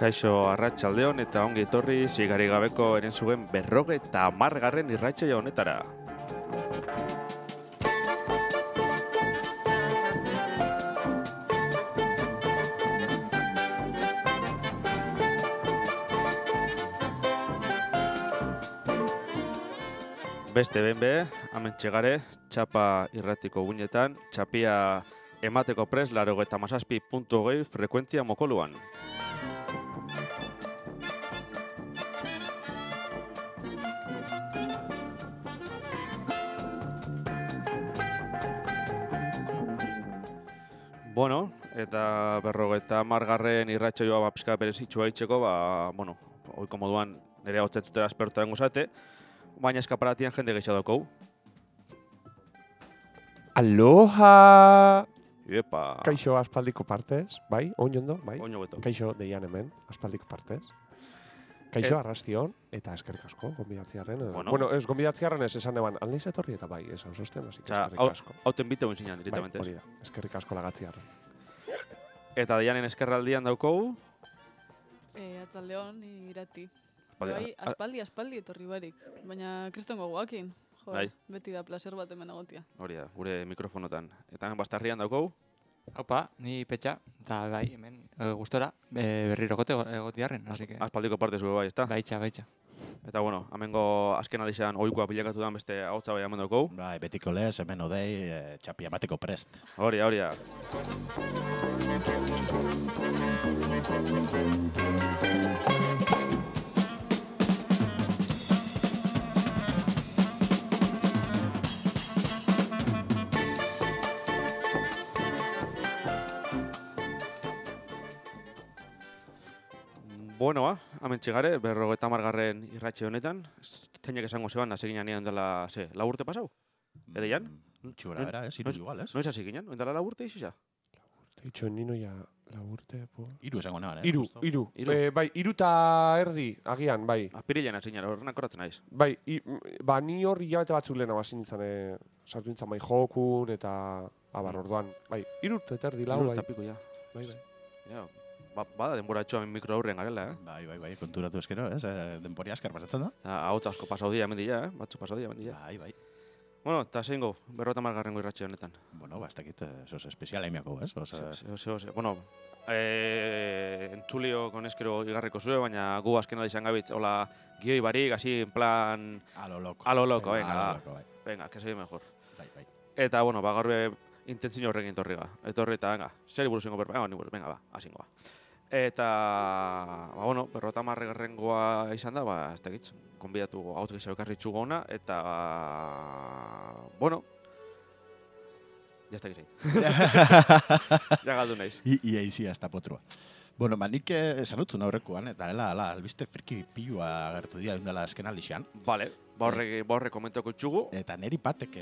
Kaixo arratsaldeon eta ongi etorri zigari gabeko erentzuen 50. irratsaio honetara. Beste behin be, hemen txegare, txapa irratiko guinetan, txapia emateko pres 97.2 frekuentzia mokoluan. Bueno, eta 50. irratsaioa pixka berezitsua itxeko, ohiko moduan nire hautzen zutera esperta dengo zate, baina eskaparatian jende gehiago daukou. Aloha! Epa! Kaixo aspaldiko partez, bai? Oñondo, bai? Oño beto. Kaixo deian hemen, aspaldiko partez. Kaixo arrastion, eta eskerrik asko, gonbidatziarren. Ez, gonbidatziarren ez esan eban, alniz etorri eta bai, esan sosten, así que eskerrik asko. Hauten bite guen zinean, directamente. Bai, hori da, eskerrik asko lagatziarren. Eta deianen eskerraldian daukou. Atzaldeon irati. Bai, aspaldi etorri barik, baina kriston gogoakin. Jo, beti da placer bat hemen egotia. Hori da, gure mikrofonotan. Eta bastarrian daukou. Haupa, ni Petxa, eta bai, hemen gustora berriro egotiarren, así que... Aspaldiko partez bai, ezta? Baitxa. Eta bueno, hemengo azken adizan ohikoa bilakatu dan beste ahotsa bai hemen daukou. Bai, betiko lez, hemen odei, txapia emateko prest. Hori da. Bueno, hemen txigare, 50. irratxe honetan. Teinek esango zeban, hasi ginen nian dela, 4 urte pasau? Edeian? Txura, era, hiru igual, ez? Noiz hasi ginen? Oindala 4 urte izu ja? Itxo, nino ja 4 urte, po... Iru esango neban, Iru. Bai, 3 eta erdi, agian, bai. Apirilean hasi ginen, horrenak koratzen naiz. Bai, ni hori hilabete batzuk lehena hasi nintzen, sartu nintzen bai jokun eta... orduan, bai, 3 urte eta erdi lau, bai. 3 urte piko, ja. Bai. Ja, bada denbora etxoa mikro aurren garela, Bai, konturatu eskero, ez? Denbori askar pasatzen da. Ahotz asko pasaudia hemen dira, batzu pasaudia hemen dira. Bai. Bueno, eta zein go, 50. irratxe honetan. Bueno, ez dakit, sos espeziala imiako, ez? Bueno, entzulio konezkero igarriko zue, baina gu azken izan gabitz, hola, gioi barik, así, en plan... A lo loco, venga, que se ve mejor. Bai. Eta, bueno, gaur intentzio horrekin etorri eta, venga, zer iburuzingo venga, asingoa. Eta, 50. izan da, ez dakit, konbidatu hautz gehiago ekarritxu gona, eta, jazta gizei. Ja galdu naiz. Ia izi hasta potrua. Bueno, nik esan utzun aurrekoan, eta albiste friki pilua agertu dira dundela esken aldixean. Vale, horre komentoko txugu. Eta neri patek,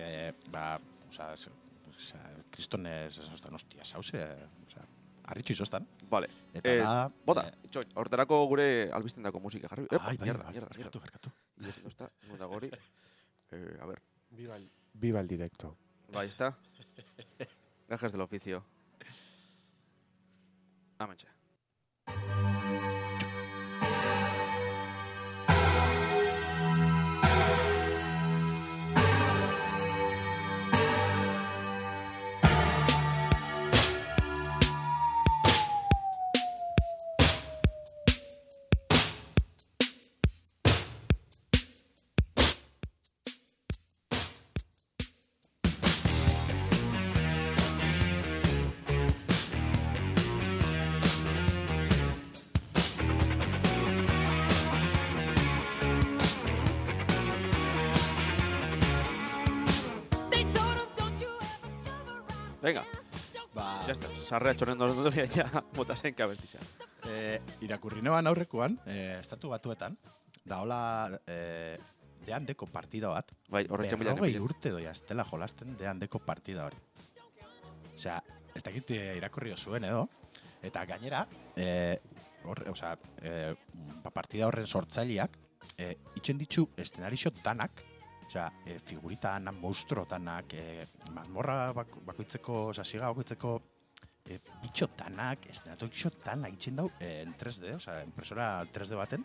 kristonez, hostia, sauze, harritxu izostan. Vale. Bota, hortarako gure albisten dako musika jarri. Bai, jarkatu. Esta, nuen dago hori. A ver. Viva el directo. Bai, está. Gajes del oficio. Amentxe. Venga. Ya está. Sarrea txorrendo dut ja bota zen kabeltizan. Irakurri neban aurrekoan, estatu batuetan, da hola deandeko partida bat. Bai, horretxe milak. 40 urte doia estela jolasten deandeko partida hori. Osea, ez dakit irakurri zuen edo, eta gainera, partida horren sortzaileak itxen ditu eszenarixo danak, figurita danak, monstruo danak, mazmorra bakoitzeko, siga bakoitzeko, estenatokitxo tanak itxen dau en 3D, oza, impresora 3D baten.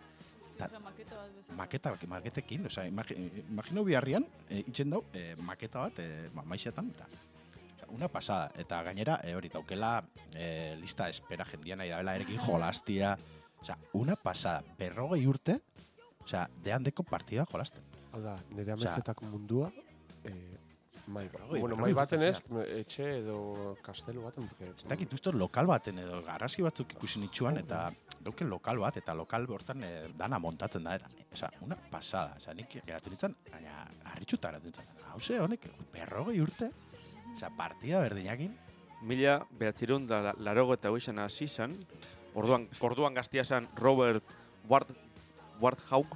Maketekin, oza, imagino biharrian itxen dau maketa bat maixetan, eta una pasada, eta gainera hori daukela lista espera jendia nahi dabela erekin jolastia, oza, una pasada, 40 urte, oza, dehandeko partida jolasten. Hala, nire ametzetako mundua, mai baten ez, etxe edo kastelu baten. Ez dakit usto lokal baten edo garrasi batzuk ikusi nitxuan, eta dauken lokal bat, eta lokal hortan dana montatzen da era. Osa, una pasada, osa, nik geratu nintzen, baina harritxuta geratu nintzen. Hauze, honek, 40 urte, osa, partida berdinakin. 1988 hasi zen, orduan gaztia zen Robert Warthog,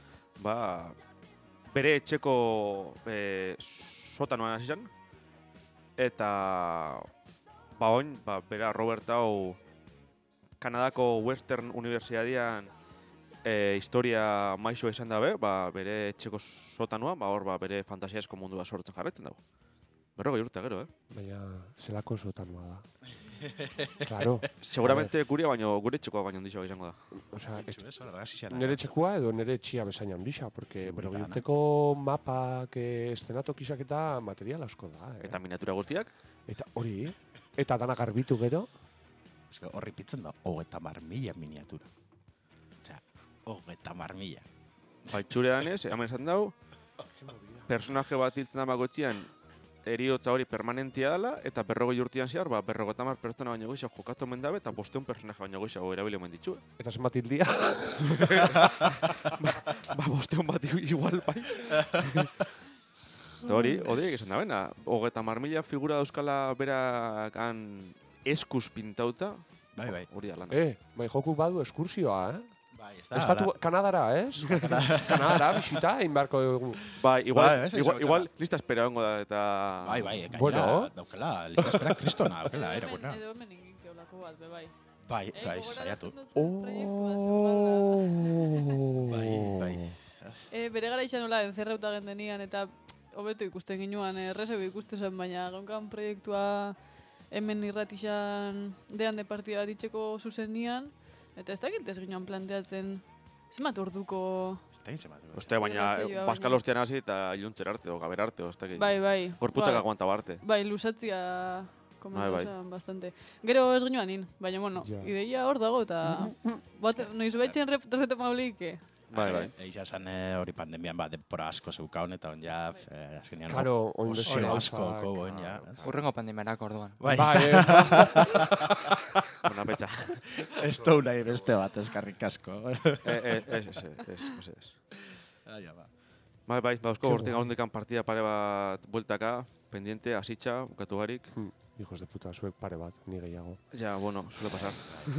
bere etxeko sotanoan hasi zen, eta bera Robert hau Kanadako Western Universidadian historia maixo izan dabe, bere etxeko sotanoa, bere fantasiasko mundua sortzen jarretzen dago. 40 urte gero, Baina, zelako sotanoa da. Claro. Seguramente gure etxekoa baino handixoa izango da. Osea, nire etxekoa edo nire etxia bezain handixa, porque urteko mapak, estenatokisak eta material asko da. Eta miniatura guztiak? Eta hori, eta dana garbitu gero. Horri pitzen da, 30.000 miniatura. Osea, 30.000. Baitxurean ez, hemen esan dau, personaje bat hiltzen da magotxian, eriotza hori permanentia dela, eta 40 urtean zehar, 50 pertsona baino goixo jokatu omen dabe, eta 500 personaje baino goixo erabili omen ditxue. Eta zenbat hildia? 500 bat igual, bai. Eta hori esan da bena, 30.000 figura dauzkala berakan eskuz pintauta, hori da lana. Bai, joku badu eskursioa, Bai, Estatu Kanadara, ez? Kanadara, bisita, inbarko dugu. Bai, igual lista espera hongo da, eta... Bai, gainera, daukela, lista espera kristona, daukela, era buena. Edo hemen egin keolako bat, bai. Bai, saiatu. Bai. Bere gara izan nola, enzerrauta gendenian, eta hobeto ikusten ginuan, errezego ikusten zen, baina gonkan proiektua hemen irratixan dean de partida bat itxeko zuzenian, eta ez dakit ez ginoan planteatzen, zenbat orduko... Ostea, baina Pascal ostian hasi eta iluntzer arte, o gaber arte, ez dakit. Bai. Gorputzak aguantaba arte. Bai, lusatzia komentazan bastante. Gero ez ginoan in, baina, bueno, ideia hor dago, eta... Noiz baitzen retomableike. Bai. Eixa esan hori pandemian denpora asko zeukaun, eta on ja, azkenean... Karo, oso asko, kogoen, ja. Urrengo pandemiarako orduan. Bai, Una petxa. Ez du nahi beste bat, eskarrik asko. Ez. Bai, eusko bortik gaundekan partida pare bat bueltaka, pendiente, asitxa, bukatu barik. Hijos de puta, zuek pare bat, ni gehiago. Ja, bueno, suele pasar.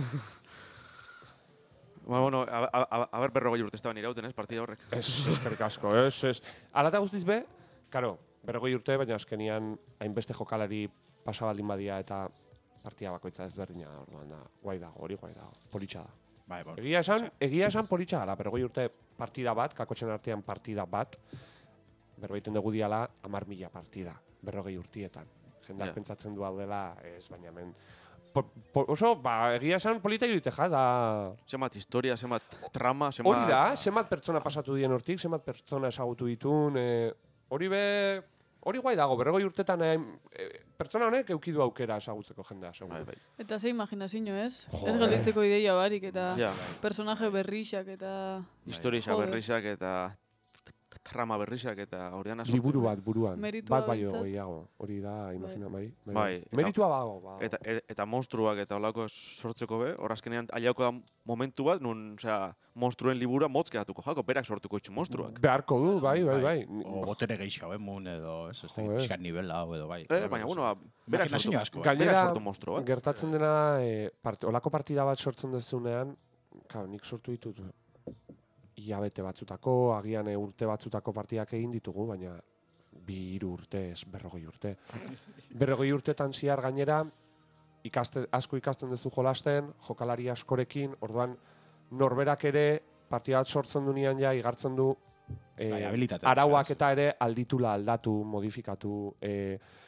Bueno, a ver 40 urte estaban irauten, partida horrek. Eskerrik asko, ez. Alata guztiz be, karo, 40 urte, baina azkenian hainbeste jokalari pasabaldin badia eta partida bakoitza ezberdina da, orduan da, guai dago, politxa da. Bai, Egia esan politxa gara, 40 urte partida bat, kakotxen artean partida bat, berbaiten dugu diala 10.000 partida, 40 urtietan. Jendak pentsatzen du hau dela, ez baina hemen... Oso, egia esan polita irudite da... Zemat historia, zemat trama, Hori da, zemat pertsona pasatu dien hortik, zemat pertsona ezagutu ditun, hori guai dago, 40 urtetan pertsona honek eukidu aukera ezagutzeko jendea, segun. Bai. Eta ze imaginazio, ez? Ez gelditzeko ideia barik, eta personaje berrixak, eta... Historia berrixak, eta... Trama berrizak eta horian azortu. Liburu bat buruan, bat baino behintzat. gehiago, hori da, imagina, Bai. Meritua bago. Eta monstruak eta olako sortzeko be, horazkenean aliauko da momentu bat, nun, monstruen liburua motz geratuko jako, berak sortuko itxu monstruak. Beharko du, bai. O botere gehiago emun edo, ez da, pixkat nivela hau edo, bai. Baina, bueno, berak sortu monstru bat. Gertatzen dena, olako partida bat sortzen dezunean, nik sortu ditut, hilabete batzutako, agian urte batzutako partidak egin ditugu, baina 2-3 urte, ez 40 urte. 40 urtetan ziar gainera, asko ikasten duzu jolasten, jokalari askorekin, orduan norberak ere partida bat sortzen dunean ja igartzen du arauak eta ere alditula aldatu, modifikatu,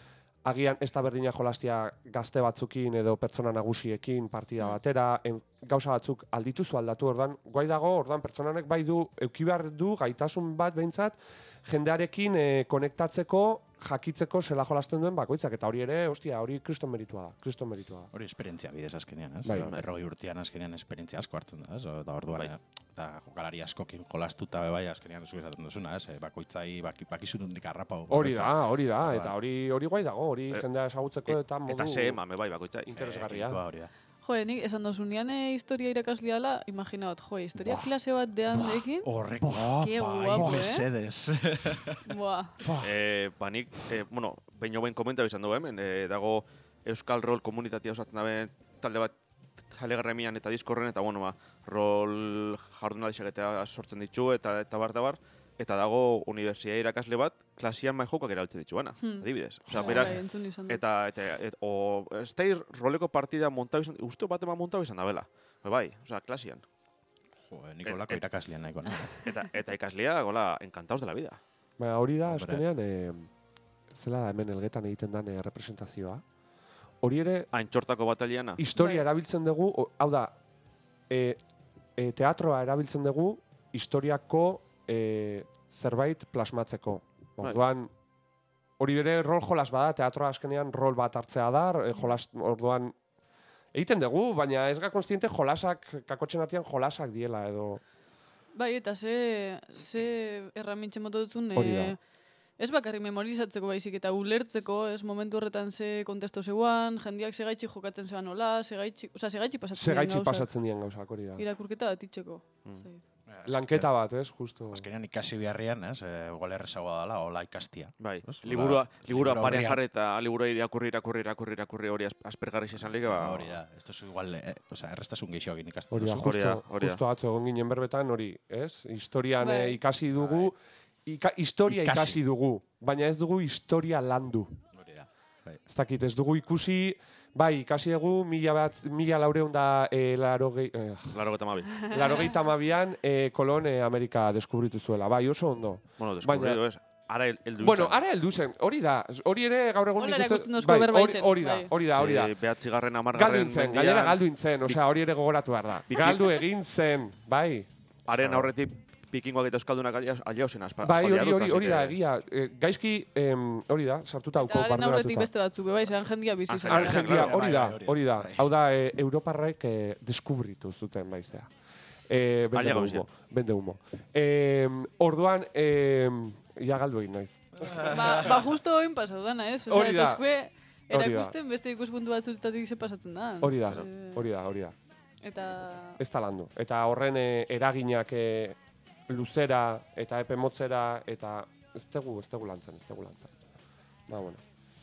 agian ez da berdina jolastia gazte batzukin edo pertsona nagusiekin partida batera, gauza batzuk aldituzu aldatu ordan, guai dago, ordan pertsonanek bai du, euki behar du gaitasun bat behintzat, jendearekin konektatzeko, jakitzeko zela jolasten duen bakoitzak, eta hori ere, hostia, hori kriston meritua da. Hori esperientzia bidez azkenean, ez? Bai. 40 urtean azkenean esperientzia asko hartzen da, ez? Eta orduan, eta jokalari askokin jolastuta bai azkenean zu esaten duzuna, ez? Bakoitzai bakizunundik harrapau. Hori da, eta hori guai dago, hori jendea esagutzeko eta modu Eta ze emame bai bakoitzai. interesgarria. Hori da. Nik esan dozunean historia irakaslia dela, imaginaot, historia klase bat dekin. Horrek, Qué guapo, mesedes. Buah. Nik, behin komenta izan dugu hemen, dago Euskal Rol komunitatea osatzen dabe talde bat Telegramian eta Discorden, eta rol jardunaldiak eta sortzen ditu, eta bar, eta dago unibertsitate irakasle bat klasian mai jokak erabiltzen dituena, adibidez. Osea, berak eta ez da roleko partida montatu izan, uste bat eman montatu izan da bela. Bai, osea, klasian. Nikolako irakaslean nahiko, no? Eta ikaslea, gola, encantaos de la vida. Baina hori da, azkenean, zela da hemen elgetan egiten den representazioa. Hori ere, Antxortako bataliana. historia erabiltzen dugu, hau da, teatroa erabiltzen dugu, historiako zerbait plasmatzeko. Orduan, hori ere rol jolas bada, teatroa azkenean rol bat hartzea da, orduan, egiten dugu, baina ez ga konstiente jolasak, kakotxen artean jolasak diela edo... Bai, eta ze erramintzen moto dutzun, ez bakarrik memorizatzeko baizik eta ulertzeko, ez momentu horretan ze kontesto zeuan, jendiak segaitxi jokatzen zeban nola, segaitxi pasatzen dien gauzak, hori da. Irakurketa bat itxeko. Lanketa bat, ez, justo. Azkenean ikasi beharrian, ez, igual errezagoa dela, hola ikastia. Bai, liburua parean jarri eta liburua irakurri hori aspergarri izan lege, ba... Hori da, esto es igual, errestasun gehiago egin ikasten. Hori da, justo atzo egon ginen berbetan, hori, ez? Historian ikasi dugu, historia ikasi dugu, baina ez dugu historia landu. Hori da. Ez dakit, ez dugu ikusi... Bai, ikasi dugu, 1982an Kolon Amerika deskubritu zuela. Bai, oso ondo. Bueno, deskubritu ez. Ara heldu Bueno, ara heldu zen. Hori da. Hori ere gaur egun nik uste... Hori da. 9. Amargarren mendian. Gainera galdu intzen, osea, hori ere gogoratu behar da. Galdu egin zen, bai. Haren aurretik pikingoak eta euskaldunak alia zen aspa. Bai, hori da, egia. Gaizki, hori da, sartuta hauko barneratuta. Eta haren aurretik beste batzuk, bai, zehan jendia bizi zen. Hori da. Hau da, Europarrek deskubritu zuten baizea. Bende humo. Orduan, ja galdu egin naiz. Ba, justo hoin pasau dana, ez? Hori da. Erakusten beste ikuspuntu batzutatik ze pasatzen da. Hori da. Eta... Ez talandu. Eta horren eraginak luzera eta epe motzera eta ez tegu lantzen. Ba, bueno.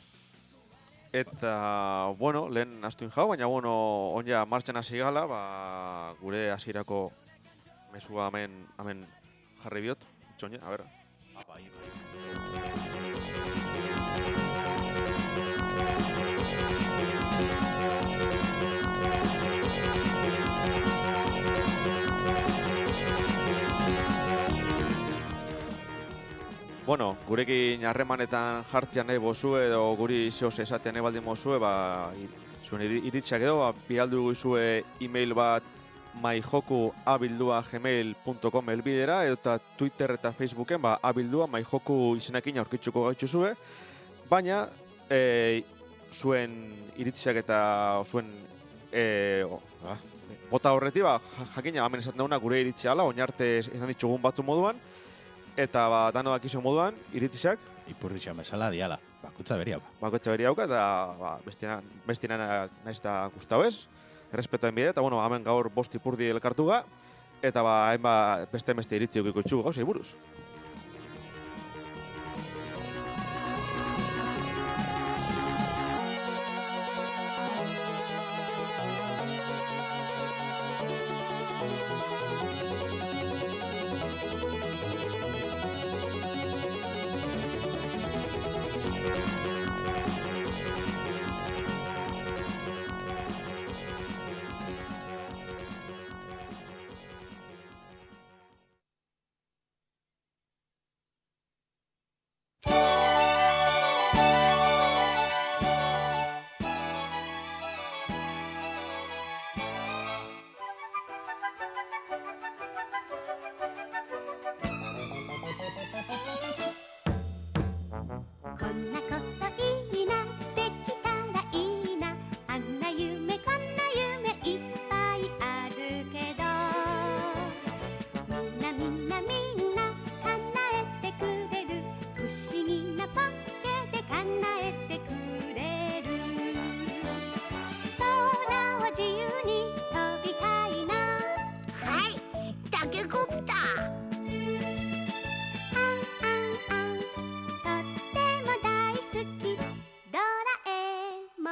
Eta, bueno, lehen astuin jau, baina, bueno, onja martxan hasi gala, ba, gure hasierako mesua hemen jarri biot, itxonia, a ber. Bueno, gurekin harremanetan jartzean nahi bozu edo guri zehoz esatean nahi baldin mozue, ba, zuen iritsak edo, bialdu guzue e-mail bat maijoku@gmail.com elbidera, eta Twitter eta Facebooken abildua maijoku izenakin aurkitzuko gaituzue, baina zuen iritsak eta zuen bota horretik, jakina hemen esaten dauna gure iritsia ala, oinarte izan ditugun batzu moduan, eta danoak izo moduan, iritziak. Ipurditxan bezala diala, bakutza beriauka. Bakutza beriauka, eta bestina naiz eta gustau ez, errespetoen bide, eta hemen gaur 5 ipurdi elkartuga, eta beste iritzi eukiko itxugu gauzei buruz.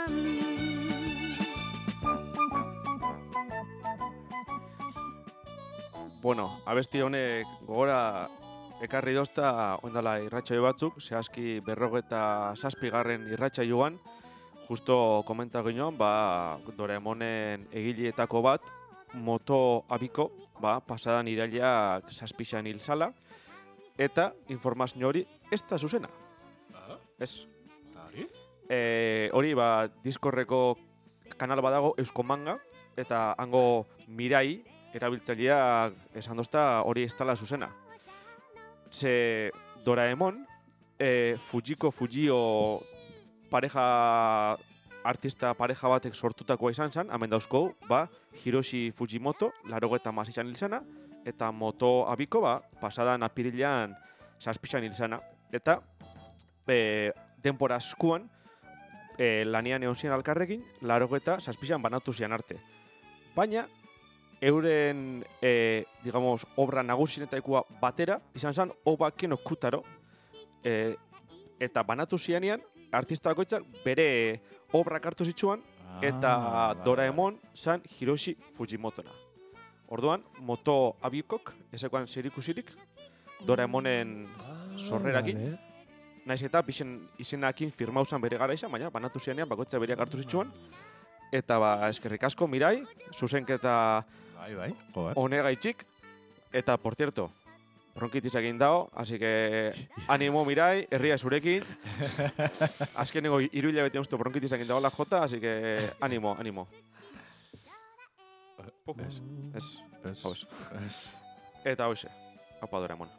Bueno, abesti honek gogora ekarri dozta ondala irratsaio batzuk, zehazki 57. irratsaioan, justo komenta ginoan, Doraemonen egileetako bat, Moto Abiko, pasadan irailak 7 hil zala, eta informazio hori ez da zuzena. Ez. Hori, Discordeko kanal badago Eusko Manga, eta hango Mirai, erabiltzaileak esan dozta hori ez dela zuzena. Ze Doraemon, Fujio pareja, artista pareja batek sortutakoa izan zen, hemen dauzko, Hiroshi Fujimoto, 86 hil zena, eta Moto Abiko, pasadan apirilean 7 hil zena. Eta denbora askuan, lanian egon zian alkarrekin, 87 banatu zian arte. Baina, euren, digamos, obra nagusienetaikoa batera, izan zen, Obake no Kutaro, eta banatu zianean, artista bakoitzak bere obrak hartu zitsuan, eta Doraemon zen Hiroshi Fujimotora. Orduan, Moto Abikok, ezekoan zerikusirik, Doraemonen sorrerakin, naiz eta bixen izenakin firmauzan bere gara izan, baina banatu zianean bakoitza bereak hartu zitsuan, eta eskerrik asko, Mirai, zuzenketa honegaitxik, eta, por cierto, bronkitis egin dago, así que animo, Mirai, herria zurekin. Azkeneko 3 hilabete uste bronkitis egin dagoela jota, así que animo. Ez. Eta hoxe, haupa Doraemon.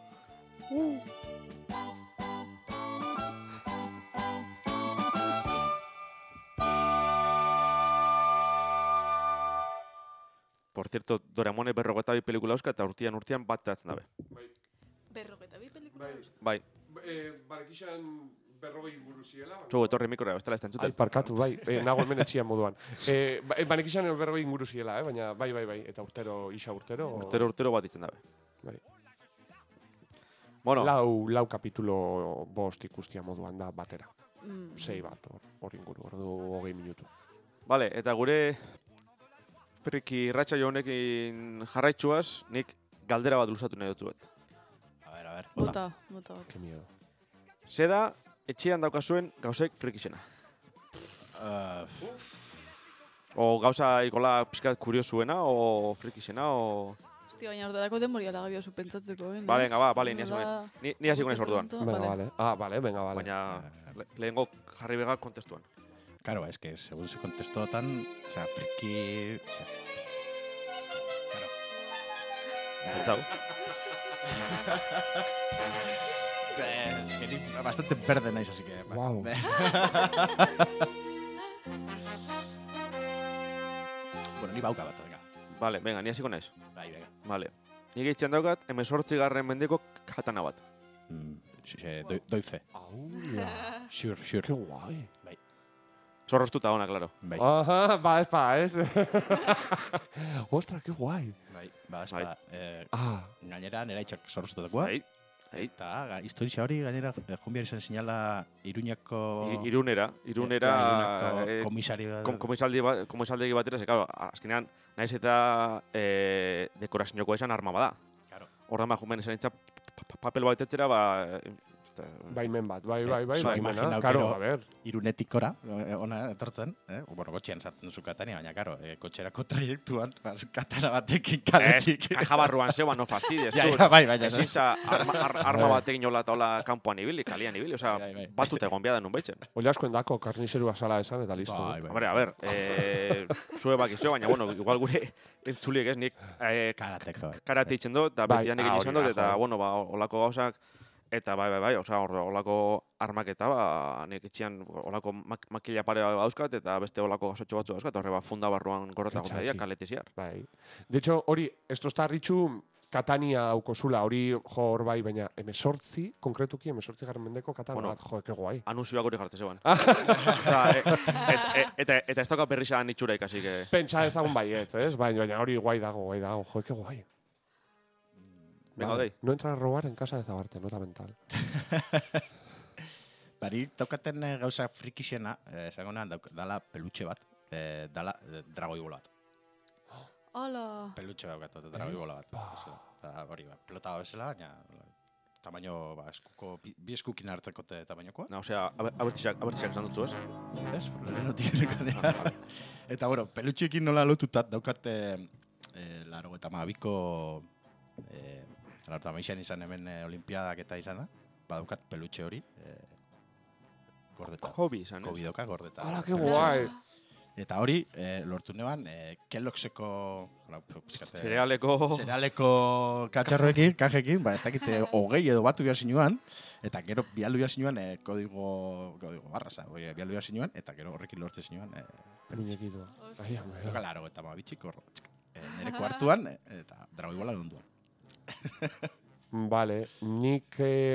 Por cierto, Doraemone 52 pelikula euska eta urtean bat atzen dabe. 52 pelikula euska? Bai. Barekixan 40 inguru ziela. Txo, etorri mikrora, bestela ez entzuten. Ai, parkatu, bai. Nago hemen etxian moduan. Barekixan 40 inguru ziela, baina bai. Eta urtero. Urtero bat itzen dabe. Bai. Bueno. Lau kapitulo 5 ikustia moduan da batera. 6 bat, hor inguru, ordu 20 minutu. Vale, eta gure friki irratsaio honekin jarraitzuaz, nik galdera bat luzatu nahi dutzuet. A ver. Bota. Ke miedo. Ze da, etxean daukazuen gauzek frikixena. O gauza ikola pixkat kuriosuena, o frikixena, o... Hostia, baina ordarako denboria lagabia zu pentsatzeko, eh? Bale, ni hasiko naiz orduan. Venga, vale. Baina lehengo jarri bega kontestuan. Claro, es que según se contestó tan... O sea, friki... Claro. Chao. Es que ni bastante verde naiz, así que... Wow. Bueno, ni bauka bat, venga. Vale, venga, ni hasiko naiz. Bai, venga. Vale. Nik eitzen daukat, 18. mendeko katana bat. Doy fe. Aula. Sure. Ke guai. Bai. Zorroztuta ona, claro. Bai. Aha, ez. Ostra, ke guai. Bai. Gainera, nera itxak zorroztutakoa. Bai. Eta historia hori gainera junbiar izan sinala Iruñako... Irunera, komisaldegi batera, ze, claro, azkenean, naiz eta dekoraziokoa izan arma bada. Claro. Horren jumen izan itza papel bat etzera, Baimen bat, bai, Zua, baimena. imaginau Karo, gero a ver. Irunetikora, ona etortzen, bueno, kotxean sartzen duzu katani, baina, karo, kotxerako traiektuan, katana batekin kaletik. Kaja barruan zeuan, no fastidies. Bai, baina. Ezin za arma batekin jola eta hola kanpoan ibili, kalian ibili, osea, Bai. batute egon behar da nun baitzen. Oli askoen dako, karnizerua sala esan eta listo. Bai. Hombre, a ver, zue bakizue, baina, bueno, igual gure entzuliek ez nik Karateko. karate itzen dut, eta Bai, beti egin izan dut, hori da, eta, jo. bueno, olako gauzak, eta bai, osea, olako armaketa, nik itxian olako makila pare dauzkat, eta beste olako gauzatxo batzu dauzkat, horre funda barruan gorrota gona dira, kaletiziar. Bai. De hecho, hori, esto está ritxu, Katania aukozula, hori hor bai, baina 18, konkretuki 18 mendeko katana bat, ke guai. Anunzioak hori jartze zeban. Osea, eta ez dauka berrisa itxuraik, así que... Pentsa ezagun baiet, ez? Baina hori guai dago, ke guai. Venga, odei. No entrar a robar en casa de Zabarte, nota mental. Bari, daukaten gauza frikixena, esango nahan, dala pelutxe bat, dala dragoi bola bat. Hala. Pelutxe bat daukat, dragoi bola bat. Eta hori, pelota bezala, baina tamaino, bi eskukin hartzeko tamainokoa. No, osea, abertxak esan dutzu, ez? Ez, leheno tigenekanea. Eta, bueno, pelutxekin nola lotutat daukate 92ko izan hemen olimpiadak eta izan da. Badaukat pelutxe hori, gordeta. Hobi izan, ez? Kobidoka gordeta. Hala, que guai. Eta hori, lortu neban, Kellogg'seko Zerealeko katxarroekin, kajekin, ez dakite hogei edo batu bia zinuan, eta gero bialu bia zinuan kodigo barraza, bialu bia zinuan, eta gero horrekin lortze zinuan. Muñequito. Toka laro, eta bitxik nereko hartuan, eta dragoi bola dunduan. Vale, nik...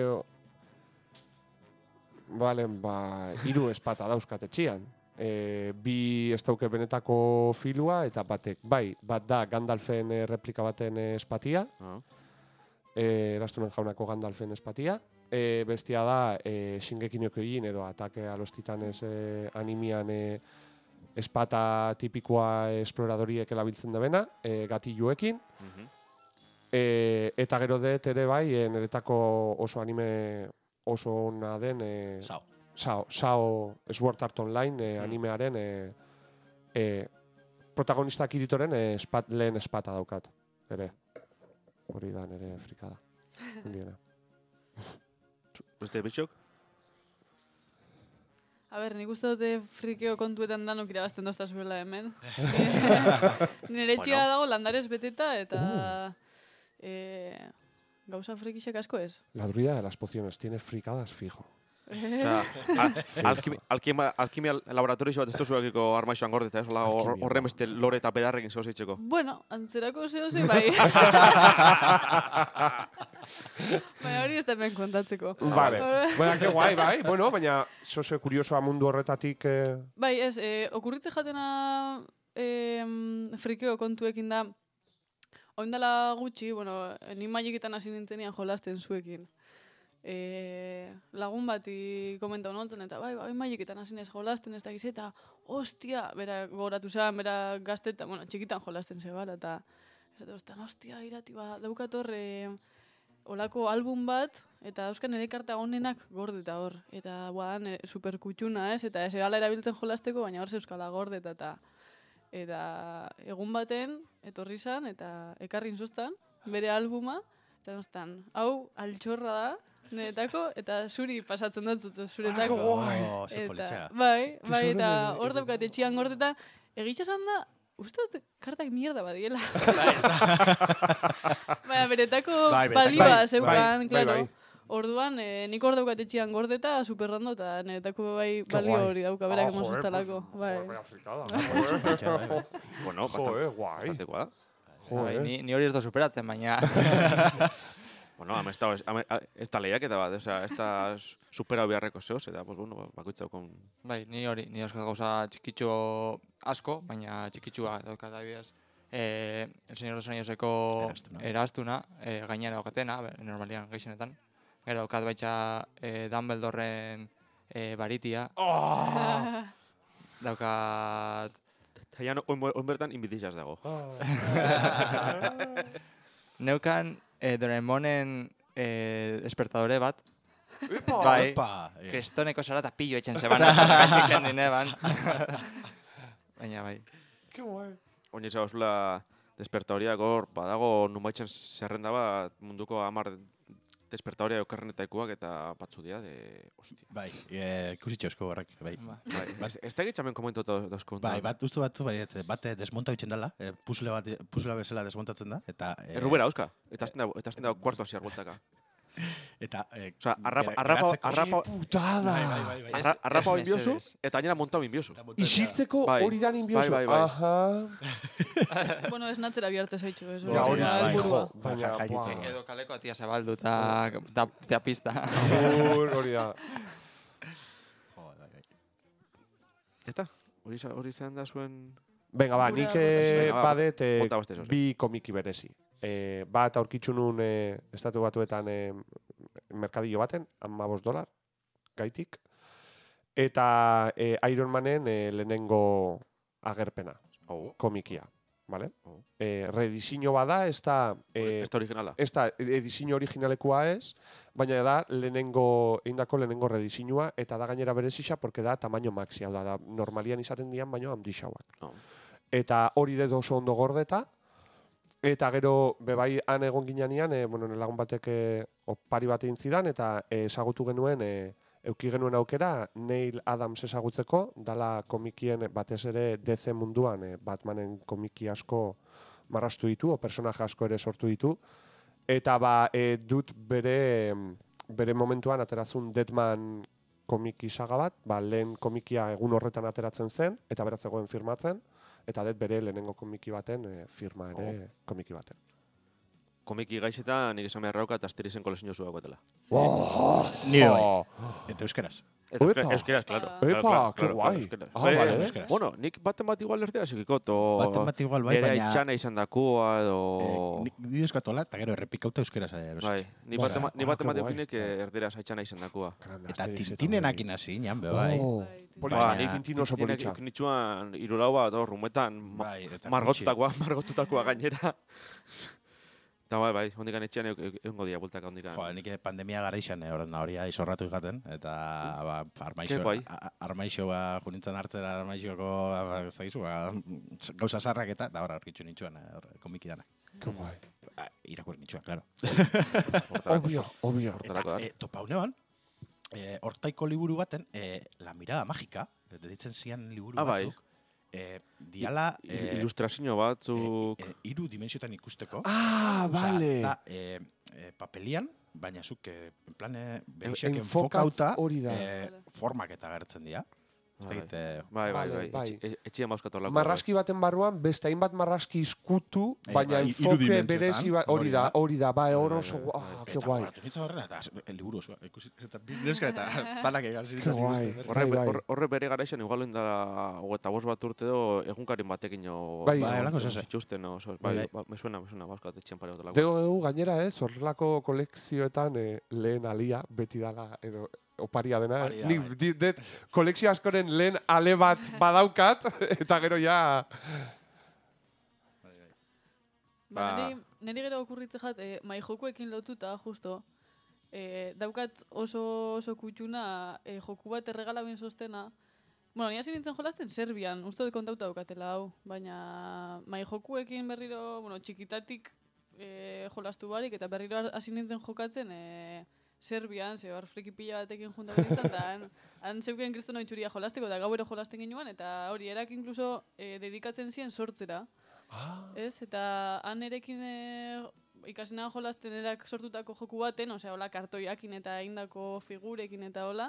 Vale, hiru espata dauzkat etxian. Bi ez dauke benetako filua, eta bat da Gandalfen replika baten espatia. Erastunen jaunako Gandalfen espatia. Bestia da Shingeki no Kyojin edo Atake a los Titanes animian espata tipikoa esploradoriek erabiltzen debena, gatilluekin. Eta gero dut ere bai, niretako oso anime oso ona den Sao Sword Art Online animearen protagonista Kiritoren lehen espata daukat. Ere. Hori da nire frikada. Beste bitxok? A ber, nik uste dute frikeo kontuetan danok irabazten dozta zuela hemen. Nire txia dago landarez beteta eta gauza frikixek asko ez. La druida de las pociones tiene frikadas fijo. Osea, alkimia laboratorio bat ez tozuakiko armaixoan gordeta, ez? Horren beste lore eta pedarrekin zeo zeitzeko. Bueno, antzerako zeo zei bai. Baina hori ez da hemen kontatzeko. Vale. Baina, que guai, bai. Bueno, baina zoze kuriosoa mundu horretatik... Bai, ez, okurritze jatena frikeo kontuekin da, oindala gutxi, bueno, ni magiketan hasi nintenian jolasten zuekin. Lagun bati komentau nontzen, eta bai, magiketan hasi nez jolasten ez dakiz, eta ostia, bera gogoratu zen, bera gaztetan, bueno, txikitan jolasten zebala, eta ostia, irati ba, daukat hor, olako album bat, eta dauzkan ere karta honenak gordeta hor. Eta guan, superkutxuna ez, eta ez egala erabiltzen jolasteko, baina hor zeuskala gordeta, eta egun baten, etorri zan, eta ekarrin zuztan, bere albuma, eta nostan, hau altxorra da, niretako, eta zuri pasatzen dut, zuretako. Eta, bai, eta hor daukat etxian gordeta, egitxasan da, uste dut kartak mierda badiela. Baina, beretako balioa zeukan, klaro. Orduan, nik hor daukat etxian gordeta, superrondo, eta niretako bai balio hori dauka, berak emozustalako. Bueno, bastante guada. Ni hori ez da superatzen, baina... Bueno, ez da lehiaketa bat, ez da superau beharreko zehoz, eta, bueno, bakoitzaukon... Bai, ni hori, ni euskal gauza txikitxo asko, baina txikitxua daukat adibidez. El Señor de los Anilloseko erastuna, gainera daukatena, normalian gehienetan. Gero daukat baitxa Dumbledoren baritia. Daukat... Jaian, oin bertan inbitizaz dago. Neukan Doraemonen despertadore bat. Bai, kristoneko zara eta pillo etxen zeban, gatxik jendin eban. Baina bai. Que guai. Oin izabazula despertadoria gor, badago numaitzen zerrenda bat munduko 10 despertadoria okerrenetaikoak eta batzu dira de... Hostia. Bai, ikusitxo esko horrek, bai. Ez da egitxamen komentuatu dauzko. Bai, bat desmonta egiten dela, puzle bezala desmontatzen da, eta... Errubera hauska, eta azten da kuartu hasi arboltaka. Eta... Osea, arrapa... Putada! Arrapa inbiozu, eta gainera montau inbiozu. Isiltzeko hori dan inbiozu. Bai. Aha. Bueno, ez natzera bihartze zaitxu, ez. Ja, hori helburua. Baina, Edo kaleko atia zabaldu eta pista. Hori da. Eta, hori izan da zuen... Venga, ba, nik badet bota beste zoze. bi komiki berezi. Bat aurkitzu nun estatu batuetan merkadillo baten, $15 gaitik. eta Iron Manen lehenengo agerpena, komikia. Vale? Rediseño bada, ez da... Ez da originala. Ez da, ediziño originalekoa ez, baina da eindako lehenengo rediseñoa, eta da gainera berezixa, porque da tamaino maxi, hau da, normalian izaten dian, baino handixauak. Eta hori dut oso ondo gordeta, eta gero bebai han egon ginean, lagun batek opari bat egin zidan, eta ezagutu genuen, euki genuen aukera, Neil Adams ezagutzeko, dala komikien batez ere DC munduan, Batmanen komiki asko marrastu ditu, o personaje asko ere sortu ditu, eta dut bere momentuan aterazun Deadman komiki saga bat, lehen komikia egun horretan ateratzen zen, eta beraz zegoen firmatzen, eta dut bere lehenengo komiki baten firma ere komiki baten. Komiki gaixetan nik esan behar rauka eta Asterizen kolezio zua guetela. Nire bai. Eta euskeraz. Euskeraz, claro. Epa, que guai. Euskeraz. Bueno, nik baten bat igual erdera zikikot, Baten bat igual bai, ere baina... itxana izan dakoa, edo... Ni euskatola, eta gero errepikauta euskeraz. Bai, ni baten bat eukinek erdera itxana izan dakoa. Eta tintinenak inasi, nian, bai. Nik tintino oso politxa. Nik nitsuan irulau bat, rumetan, margotutakoa gainera. Eta bai, hondikan etxean egongo dia bultaka hondikan. Nik pandemia gara izan, hori izorratu ikaten, eta armaixoa junintzen hartzera armaixoko, ez dakizu, gauza sarrak eta hor aurkitzu nintxuan, komiki danak. Que guai. Irakurri nintxuan, claro. Obvio. Topa unean, hortaiko liburu baten, La mirada mágica, ditzen zian liburu batzuk, diala... Ilustrazio batzuk... Hiru dimensiotan ikusteko. Bale. Eta papelian, baina zuk, en plan, behisak enfokauta, formak eta gertzen dira. Bai. Etxean bauzkatu lako. Marraski baten barruan, beste hainbat marraski izkutu, baina enfoke berezi hori da, bai, hor oso, que guai. Eta nintzen horrena, eta liburu osoa, eta bideska eta tanak egan ziritzen ikusten. Horre bere gara izan, igual indara, eta bost bat urte do, egunkarin batekin jo... Bai, zitxusten, me suena, bauzkat etxean pare bat lako. Dego gainera horrelako kolekzioetan lehen alia, beti dala, edo... Oparia dena, nik kolekzio askoren lehen ale bat badaukat, eta gero ja... Neri gero okurritze jat, mai jokuekin lotuta, justo, daukat oso kutxuna joku bat erregala bin sostena. Bueno, ni hasi nintzen jolasten Serbian, uste dut kontauta daukatela hau, baina mai jokuekin berriro, txikitatik jolastu barik, eta berriro hasi nintzen jokatzen, Serbian, hor friki pila batekin junta nintzen, eta han zeuken kristono itxuria jolasteko, eta gauero jolasten genuen, eta hori erak inkluso dedikatzen ziren sortzera. Ez? Eta han erekin ikasinan jolasten erak sortutako joku baten, hola kartoiakin eta indako figurekin eta hola.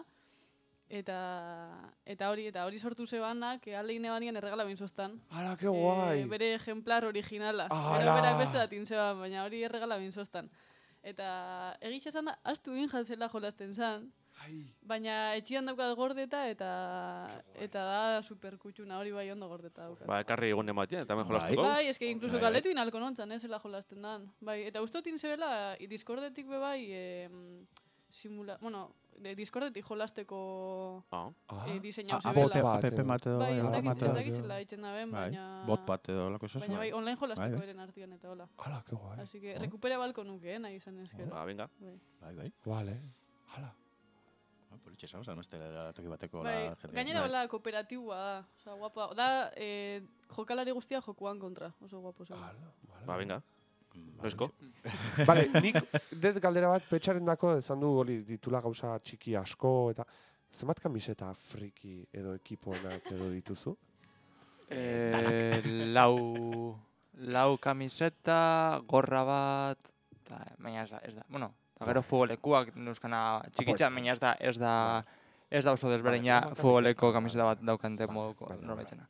Eta hori sortu zebanak, aldeine banian erregala bintzostan. Ala, que guai! Bere ejemplar originala. Berak beste datin zeban, baina hori erregala bintzostan. Eta egitxe esan da, astu injatzela jolasten zan, baina etxian daukat gordeta eta da superkutxuna, hori bai ondo gordeta daukat. Ekarri egun ematien, eta hemen jolastuko. Bai, eske inkluso galdetu inalko nontzan, zela jolasten dan. Eta ustotin zebela, Discordetik bebai, Discordetik jolasteko diseinau zebela. App mate edo. Bai, ez dakizela itxen da ben, baina... Bot bat edo lako esaz. Baina bai, online jolasteko beren artian eta hola. Hala, que guai. Así que recupera balko nuke, nahi izan ezkero. Venga. Bai. Vale. Hala. Politxe zau, zameste toki bateko la jende. Gainera hola kooperatiboa da. Osa, guapa. Da, jokalari guztia jokuan kontra. Oso guapo zen. Venga. Noizko? Bale, nik dut galdera bat petxaren dako, ezan du hori ditula gauza txiki asko, eta zenbat kamiseta friki edo ekipoenak edo dituzu? Lau kamiseta, gorra bat, baina ez da. Bueno, gero futbolekuak neuskana txikitxan, baina ez da oso desberdina futboleko kamiseta bat daukante moduko norbaitxena.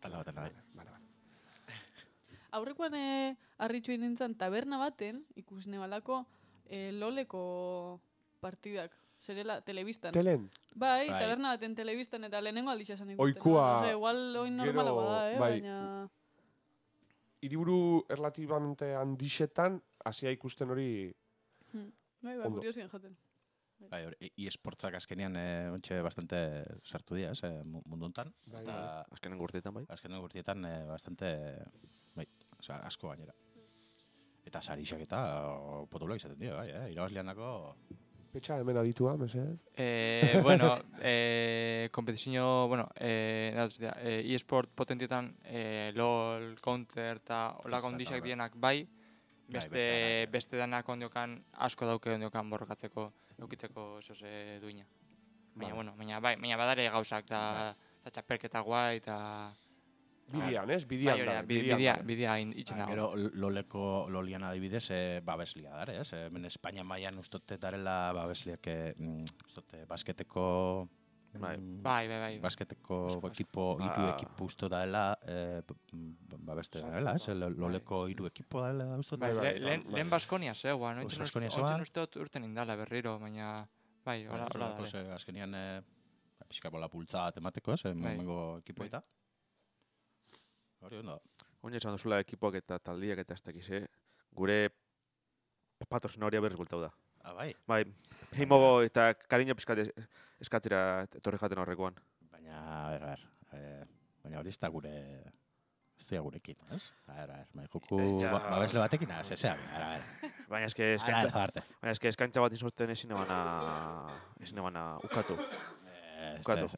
Aurrekoan harritxu nintzen taberna baten, ikusne balako, loleko partidak. Zerela, telebistan. Telen? Bai, taberna baten telebistan eta lehenengo alditza esan ikusten. Oikua... Igual oin normala bada, baina... Hiriburu erlatibamente handixetan, hasia ikusten hori... Bai, kuriosien jaten. Bai, eSportsak azkenean ontxe bastante sartu dira, mundu hontan. Azkenen gurtietan, bai. Azkenen gurtietan bastante, bai, asko gainera. Eta sarixak eta potoloak izaten dira, bai, irabazlean dako... Petxa hemen aditua, mesedez. Bueno, kompetizio, bueno, eSport potentietan LOL, Counter eta olako ondixak dienak bai, beste danak ondiokan asko dauke ondiokan borrokatzeko, eukitzeko esose duina. Baina, bueno, baina badare gauzak eta txapelketa guai eta... Bidian, ez? Bidian da. Bidian itxen dago. Gero Lolian adibidez babeslia dare, ez? Hemen Espainia mailan ustote darela babesliak basketeko... Bai. Basketeko hiru ekipo usto daela babeste daela, ez? Loleko hiru ekipo daela usto daela. Lehen Baskonia zegoa, no? Oitzen usteot urten indala berriro, baina... Bai, hola dale. Azkenean pixka bola pultza bat emateko, ez? Momengo ekipoeta. Hori ondo. Oina esan duzula ekipoak eta taldiak eta ez dakiz, gure patrozinaria berriz bultau da. Bai? Bai, himogo eta kariño pizkat eskatzera etorri jaten horrekoan. Baina hori ez da gure... Ez da gurekin, ez? Joku babesle batekin, zezeak, Baina eske eskantza bat izorten ezin ebana ukatu. Ukatu.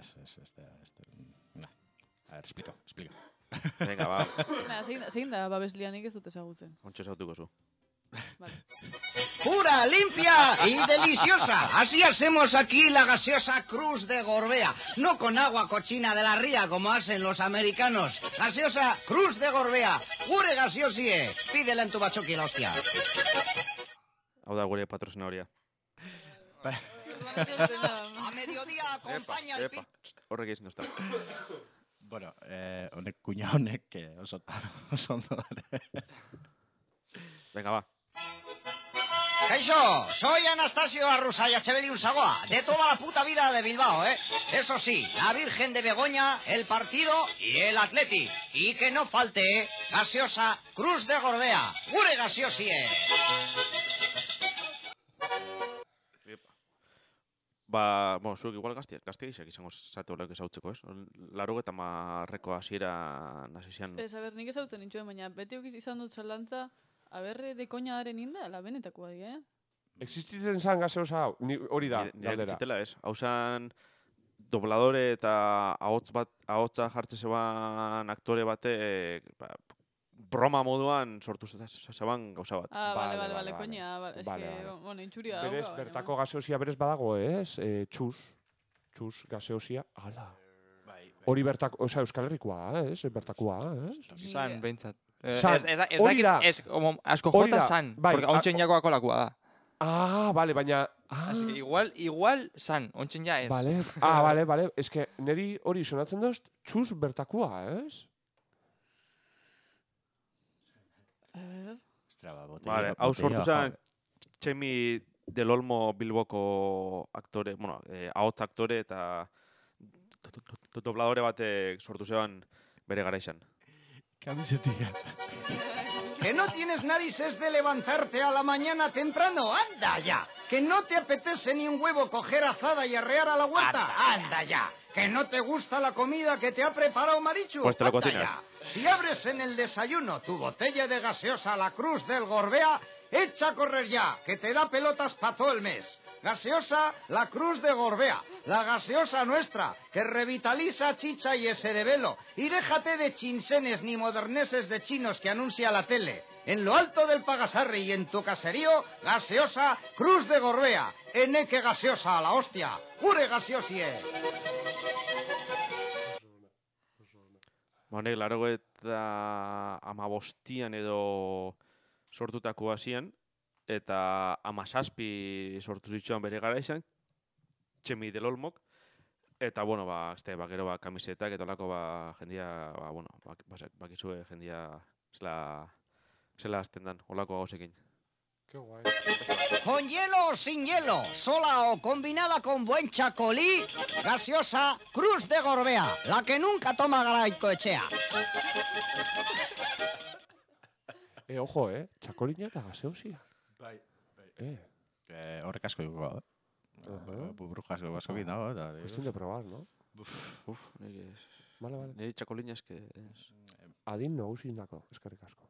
Explica. Venga, va. Zein da babeslianik ez dut ezagutzen. Ontsa ezagutuko zu. Vale. Pura, limpia y deliciosa. Así hacemos aquí la gaseosa Cruz de Gorbea. No con agua cochina de la ría como hacen los americanos. Gaseosa Cruz de Gorbea. Gure gaseosie. Pídela en tu bachoqui, la hostia. Hau da gure patrozinaria. A mediodía acompaña el... Horrek ezin duzta. Bueno, honek kuña honek oso ondo dara. Venga, va. Kaixo, soy Anastasio Arrusay Echeverri Ursagoa, de toda la puta vida de Bilbao, ¿eh? Eso sí, la Virgen de Begoña, el partido y el Atleti. Y que no falte, gaseosa Cruz de Gorbea. Gure gaseosie. Bueno, zuek igual gazteak izango zate horrek ezautzeko, ez? 80ko hasiera nasizian. Ez, nik ezautzen nintxuen, baina beti izan dut zalantza, de koñadaren inda, la benetakoa di, Existitzen zan gaseosa hau, hori da, galdera. Zitela ez, hau zan dobladore eta ahotsa jartze zeban aktore bate broma moduan sortu zeban gauza bat. Bale, koña, ez que, bueno, intxuria dauka. Berez, bertako gaseosia berez badago, ez? Txus gaseosia, ala. Hori bertako, oza, Euskal Herrikoa, ez? Bertakoa, ez? San, behintzat. Hori da. Ez, asko jota san, porque ontsen jako akolakua da. Bale, baina... Así que igual san, ontsen ja ez. Bale, ez que neri hori sonatzen doz, txus bertakoa, ez? Vale, hau sortu zen Txemi del Olmo Bilboko aktore, bueno, ahots aktore eta dobladore batek sortu zeban bere garaixan. Camisetilla. Que no tienes narices de levantarte a la mañana temprano, anda ya. Que no te apetece ni un huevo coger azada y arrear a la huerta, anda ya. Que no te gusta la comida que te ha preparado Marichu, pues te lo anda cocinas. Ya. Si abres en el desayuno tu botella de gaseosa La Cruz del Gorbea, echa a correr ya, que te da pelotas para todo el mes. Gaseosa La Cruz de Gorbea, la gaseosa nuestra, que revitaliza chicha y cerebelo. Y déjate de chinsenes ni moderneses de chinos que anuncia la tele. En lo alto del Pagasarri y en tu caserío, gaseosa Cruz de Gorbea. Eneque gaseosa a la hostia. Gure gaseosie. Honek, 85 edo sortutako hasien, eta 17 sortu zituen bere garaixan, Txemi del Olmok, eta, bueno, gero kamisetak eta olako jendia, bakizue jendia zela azten dan, olako gauzekin. Qué guay. Con hielo o sin hielo, sola o combinada con buen chacolí, gaseosa Cruz de Gorbea, la que nunca toma Garaikoetxea. Ojo, txakolina eta gaseosia. Bai. Horrek asko dugu, Brujas baskokin dago, eta... Cuestión de probar, ¿no? Uf, nire... Vale. Nire txakolina eske... Adin nagusindako, eskerrik asko.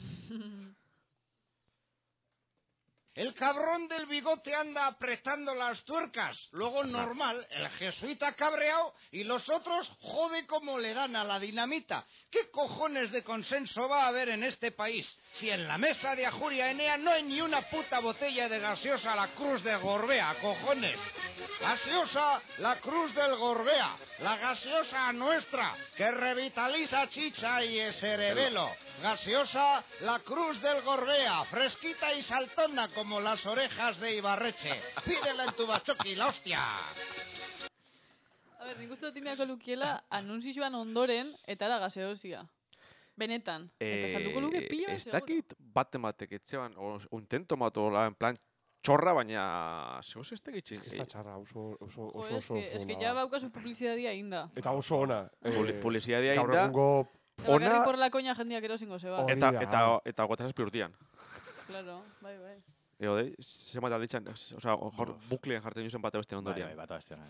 El cabrón del bigote anda apretando las tuercas. Luego normal, el jesuita cabreado y los otros jode como le dan a la dinamita. ¿Qué cojones de consenso va a haber en este país si en la mesa de Ajuria Enea no hay ni una puta botella de gaseosa La Cruz de Gorbea, cojones? Gaseosa La Cruz del Gorbea, la gaseosa nuestra que revitaliza chicha y cerebelo. Gaseosa La Cruz del Gorbea, fresquita y saltona como las orejas de Ibarreche. Pídela en tu batzoki, la hostia. A ber, nik uste dut inako lukiela anunzioan ondoren eta da gaseosia. Benetan. Eta salduko luke pila, ez dakit batek etxean, o intento matola, en plan, txorra, baina zegoz ez dakit. Ez da txarra, oso Es que ya baukazu publizidadia inda. Eta oso ona. Publizidadia gaur inda. egungo Bakarrik por la koña jendiak erosingo zeba. Eta guatazazpi urtian. Claro, bai. Ego, se mata ditxan, oza, hor buklean jartzen juzen bate bestean ondorian. Bai, bate bestean.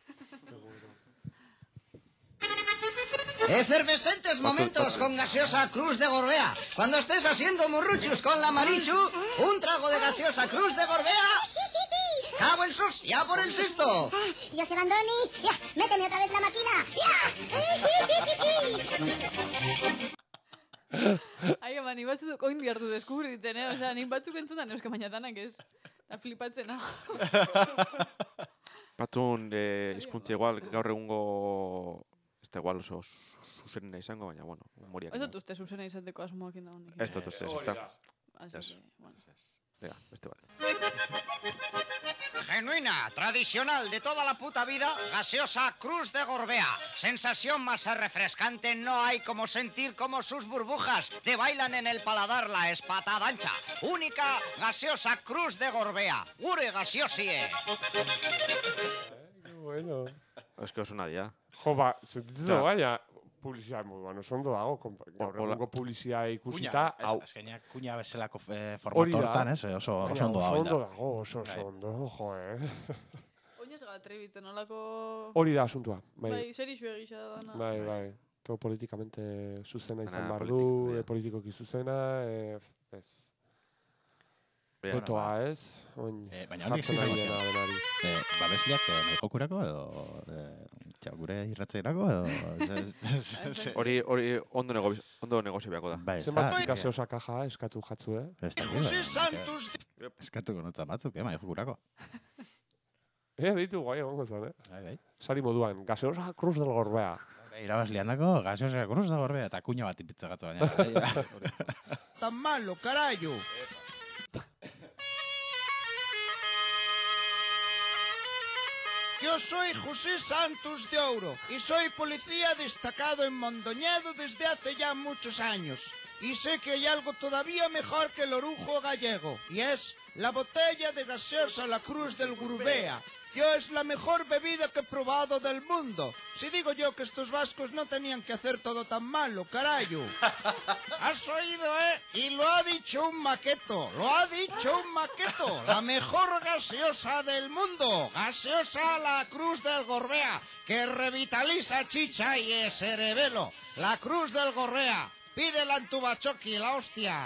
Efervescentes momentos con gaseosa Cruz de Gorbea. Cuando estés haciendo murruchus con la Marichu, un trago de gaseosa Cruz de Gorbea. ¡Cabo en sus! ¡Ya por el sexto! Yo se Bandoni, ya, méteme otra vez la máquina, Ai, ama, ni batzuk oindi hartu deskubritzen, Osea, nik batzuk entzutan euske baina danak ez. Da flipatzena. Batzun hizkuntza igual, gaur egungo... Ez da igual oso zuzenena izango, baina, bueno, humoriak. Ez dut uste zuzena izateko asmoak inda honik. Ez dut uste, ez da. Así que, bueno. Venga, beste bat. Genuina, tradicional de toda la puta vida, gaseosa Cruz de Gorbea. Sensación más refrescante no hay como sentir como sus burbujas te bailan en el paladar la espatada ancha. Única gaseosa Cruz de Gorbea. Gure gaseosie. Qué bueno. Ez que oso nadia. Jo, ba, sentitzen baina publizia moduan, oso ondo dago. Gaur egungo publizia ikusita, hau. Azkeneak kuña bezalako formato hortan, ez? Oso ondo dago. Oso ondo, jo, Oinez gara trebitzen, olako... Hori da asuntua, bai. Bai, serixu egisa da dana. Bai. Todo politikamente zuzena izan Dana behar du, politikoki zuzena, ez. Betoa, ez? Baina honik jartzen ari dena denari. Babesliak nahi jokurako edo gure irratzeirako edo... Hori ondo negozio beako da. Bai, ez Zenbat da. gaseosa kaja eskatu jatzu, Ez da, eskatuko notza batzuk, nahi jokurako. Ditu guai egongo zen, Bai. Sari moduan, gaseosa Cruz del Gorbea. Irabazliandako gaseosa Cruz de Gorbea eta kuña bat ipitza gatzu baina. Tan malo, carayo. Yo soy José Santos de Ouro y soy policía destacado en Mondoñedo desde hace ya muchos años. Y sé que hay algo todavía mejor que el orujo gallego, y es la botella de gaseosa La Cruz del Gorbea. Yo es la mejor bebida que he probado del mundo. Si digo yo que estos vascos no tenían que hacer todo tan malo, carayo. ¿Has oído, Y lo ha dicho un maqueto, La mejor gaseosa del mundo. Gaseosa La Cruz del Gorbea, que revitaliza chicha y cerebelo. La Cruz del Gorbea. Pídela en tu bachoqui, la hostia.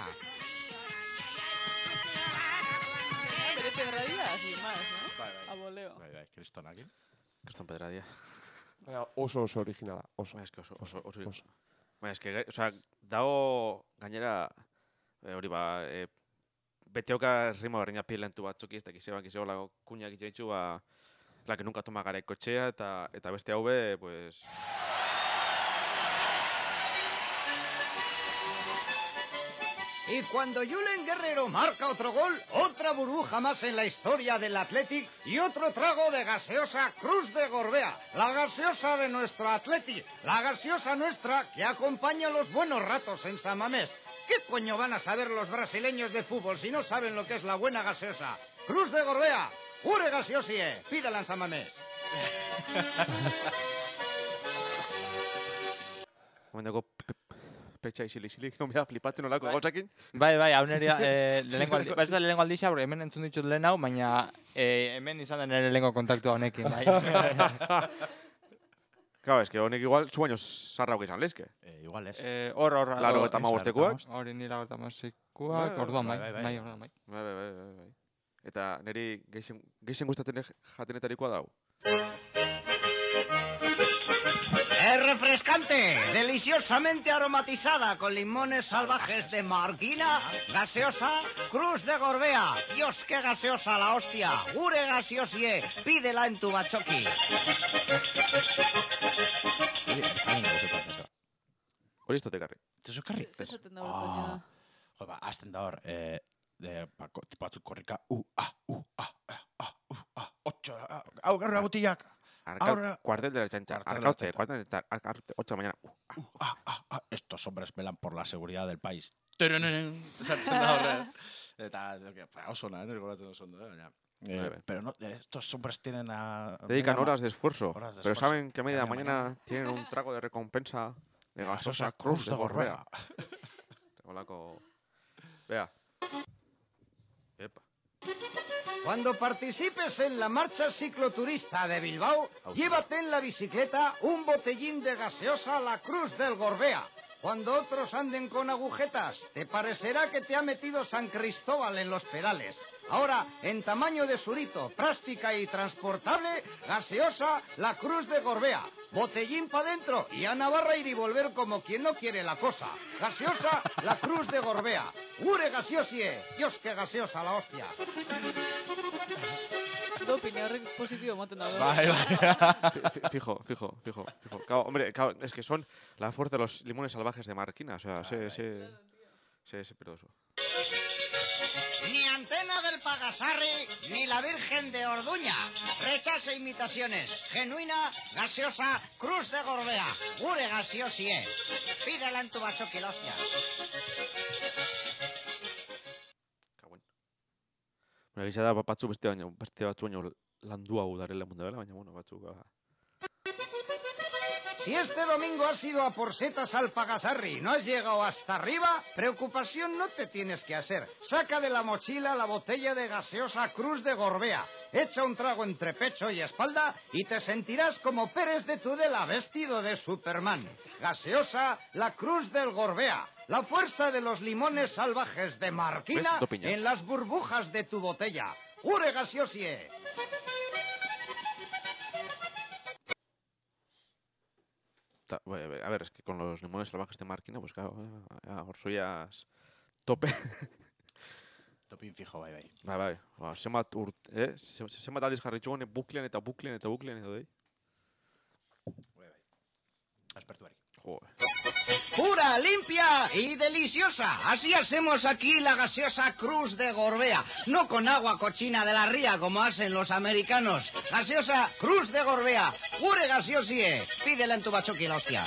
Bere pedradia, así más, ¿no? Bai. A voleo. Bai, kristonakin. Kriston pedradia. Oso originala, oso. Baina, eske oso. Baina, eske, osea, dago gainera, hori ba, beteoka rima berdina pila entu batzuki, ez dakizeo lago kuñak itxaitxu, ba, la que nunca toma gara ekotxea, eta beste haube, pues... Y cuando Julen Guerrero marca otro gol, otra burbuja más en la historia del Athletic y otro trago de gaseosa Cruz de Gorbea, la gaseosa de nuestro Athletic, la gaseosa nuestra que acompaña los buenos ratos en San Mamés. ¿Qué coño van a saber los brasileños de fútbol si no saben lo que es la buena gaseosa? Cruz de Gorbea, ure gaseosie, pídala en San Mamés. petxa isilik, no me da flipatzen olako gauzakin. Bai, hau nerea, lehenengo aldisa, porque hemen entzun ditut lehen hau, baina hemen izan den ere lehenengo kontaktua honekin, bai. Claro, es que honek igual, zu baino zarrauk izan lezke. Igual ez. Hor. Laro eta mabostekoak. Hori nira eta mazikuak, orduan bai. Orduan bai. Bai. Eta niri geixen gustatzen jatenetarikoa dau. Es refrescante, deliciosamente aromatizada con limones salvajes de Marquina, gaseosa Cruz de Gorbea. Dios, qué gaseosa la hostia. Gure gaseosie, pídela en tu bachoqui. Hori ez dut ekarri. Tezu karri? Esaten da bertzaina. Jo, azten da hor, batzuk korrika, otxo, hau garra botillak. Cuartel de la chancha. Arcaute, cuartel de la 8 de la mañana. Estos hombres velan por la seguridad del país. Esatzen da horre. Eta, oso nahi, goratzen oso ondo, baina. Pero no, estos hombres tienen a... Dedican horas de esfuerzo, pero saben que a media mañana tienen un trago de recompensa de gaseosa Cruz de Gorbea. Olako... Vea. Epa. Cuando participes en la marcha cicloturista de Bilbao, llévate en la bicicleta un botellín de gaseosa La Cruz del Gorbea. Cuando otros anden con agujetas, te parecerá que te ha metido San Cristóbal en los pedales. Ahora, en tamaño de surito, práctica y transportable, gaseosa La Cruz de Gorbea. Botellín pa' dentro y a Navarra ir y volver como quien no quiere la cosa. Gaseosa La Cruz de Gorbea. Gure gaseosie. Dios, qué gaseosa la hostia. Doping, horrek positibo ematen da. Bai. Fijo. Claro, hombre, claro, es que son la fuerza de los limones salvajes de Marquina. O sea, sí, pero eso. Ni Antena del Pagasarri, ni la Virgen de Orduña. Rechazo imitaciones. Genuina, gaseosa, Cruz de Gorbea. Gure gaseosie. Pídela en tu bachoqui, la hostia. Bueno, gisa da batzu beste batzu baino landuago darela mundu dela, baina bueno, batzuk... Si este domingo has ido a por setas al Pagasarri y no has llegado hasta arriba, preocupación no te tienes que hacer. Saca de la mochila la botella de gaseosa Cruz de Gorbea. Echa un trago entre pecho y espalda y te sentirás como Pérez de Tudela vestido de Superman. Gaseosa La Cruz del Gorbea. La fuerza de los limones salvajes de Marquina en las burbujas de tu botella. ¡Ure gaseosie! A ver, es que con los limones salvajes de Marquina, pues claro, orsoiaz tope. Topin fijo, bai. Bai. Zenbat aldiz jarritxu gane buklean eta edo dei. Bai. Aspertuari. Joder. Pura, limpia y deliciosa. Así hacemos aquí la gaseosa Cruz de Gorbea. No con agua cochina de la ría como hacen los americanos. Gaseosa Cruz de Gorbea. Gure gaseosie. Pídela en tu bachoqui, la hostia.